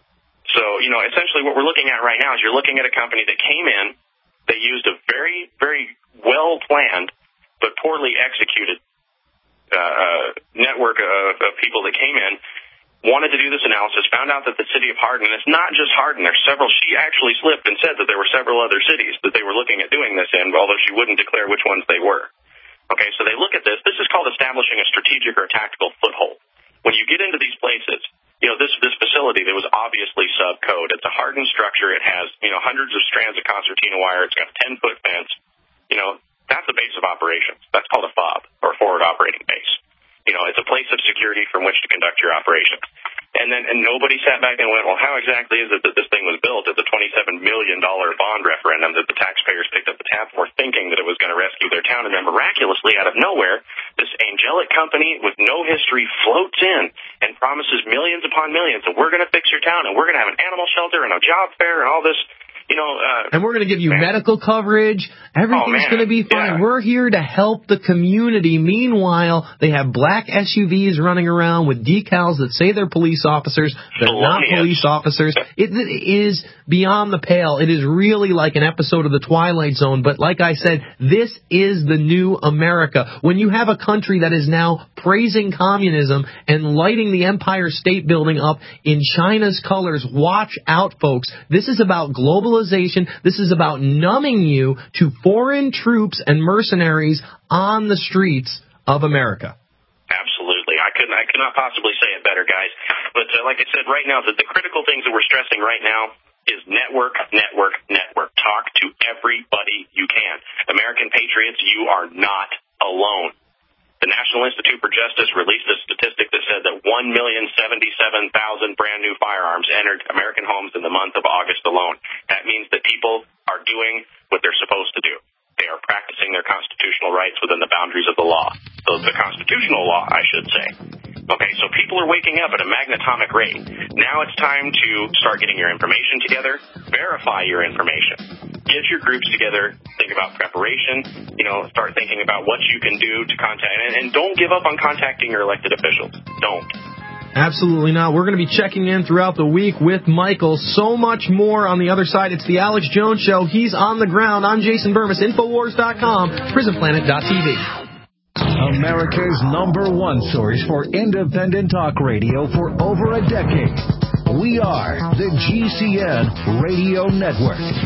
So, you know, essentially what we're looking at right now is you're looking at a company that came in, they used a very, very well-planned but poorly executed uh, uh, network of, of people that came in, wanted to do this analysis, found out that the city of Hardin, and it's not just Hardin, there's several, she actually slipped and said that there were several other cities that they were looking at doing this in, although she wouldn't declare which ones they were. Okay, so they look at this. This is called establishing a strategic or tactical foothold. When you get into these places, you know, this this facility that was obviously sub-code, it's a hardened structure. It has, you know, hundreds of strands of concertina wire. It's got a ten-foot fence. You know, that's a base of operations. That's called a FOB, or forward operating base. You know, it's a place of security from which to conduct your operations. And then, and nobody sat back and went, well, how exactly is it that this thing was built at the twenty-seven million dollars bond referendum that the taxpayers picked up the tab for, thinking that it was going to rescue their town? And then miraculously, out of nowhere, this angelic company with no history floats in and promises millions upon millions, and we're going to fix your town, and we're going to have an animal shelter and a job fair and all this. You know, uh, and we're going to give you man. medical coverage. Everything's oh, going to be fine. Yeah. We're here to help the community. Meanwhile, they have black S U Vs running around with decals that say they're police officers. They're not police officers. It, it is beyond the pale. It is really like an episode of The Twilight Zone. But like I said, this is the new America. When you have a country that is now praising communism and lighting the Empire State Building up in China's colors, watch out, folks. This is about global. This is about numbing you to foreign troops and mercenaries on the streets of America. Absolutely. I couldn't, I could not possibly say it better, guys. But uh, like I said, right now, the, the critical things that we're stressing right now is network, network, network. Talk to everybody you can. American patriots, you are not alone. The National Institute for Justice released a statistic that said that one million seventy-seven thousand brand new firearms entered American homes in the month of August alone. That means that people are doing what they're supposed to do. They are practicing their constitutional rights within the boundaries of the law. So the constitutional law, I should say. Okay, so people are waking up at a magnetomic rate. Now it's time to start getting your information together, verify your information. Get your groups together, think about preparation, you know, start thinking about what you can do to contact, and, and don't give up on contacting your elected officials. Don't. Absolutely not. We're going to be checking in throughout the week with Michael. So much more on the other side. It's the Alex Jones Show. He's on the ground. I'm Jason Burmis, Infowars dot com, Prison Planet dot T V. America's number one source for independent talk radio for over a decade. We are the G C N Radio Network.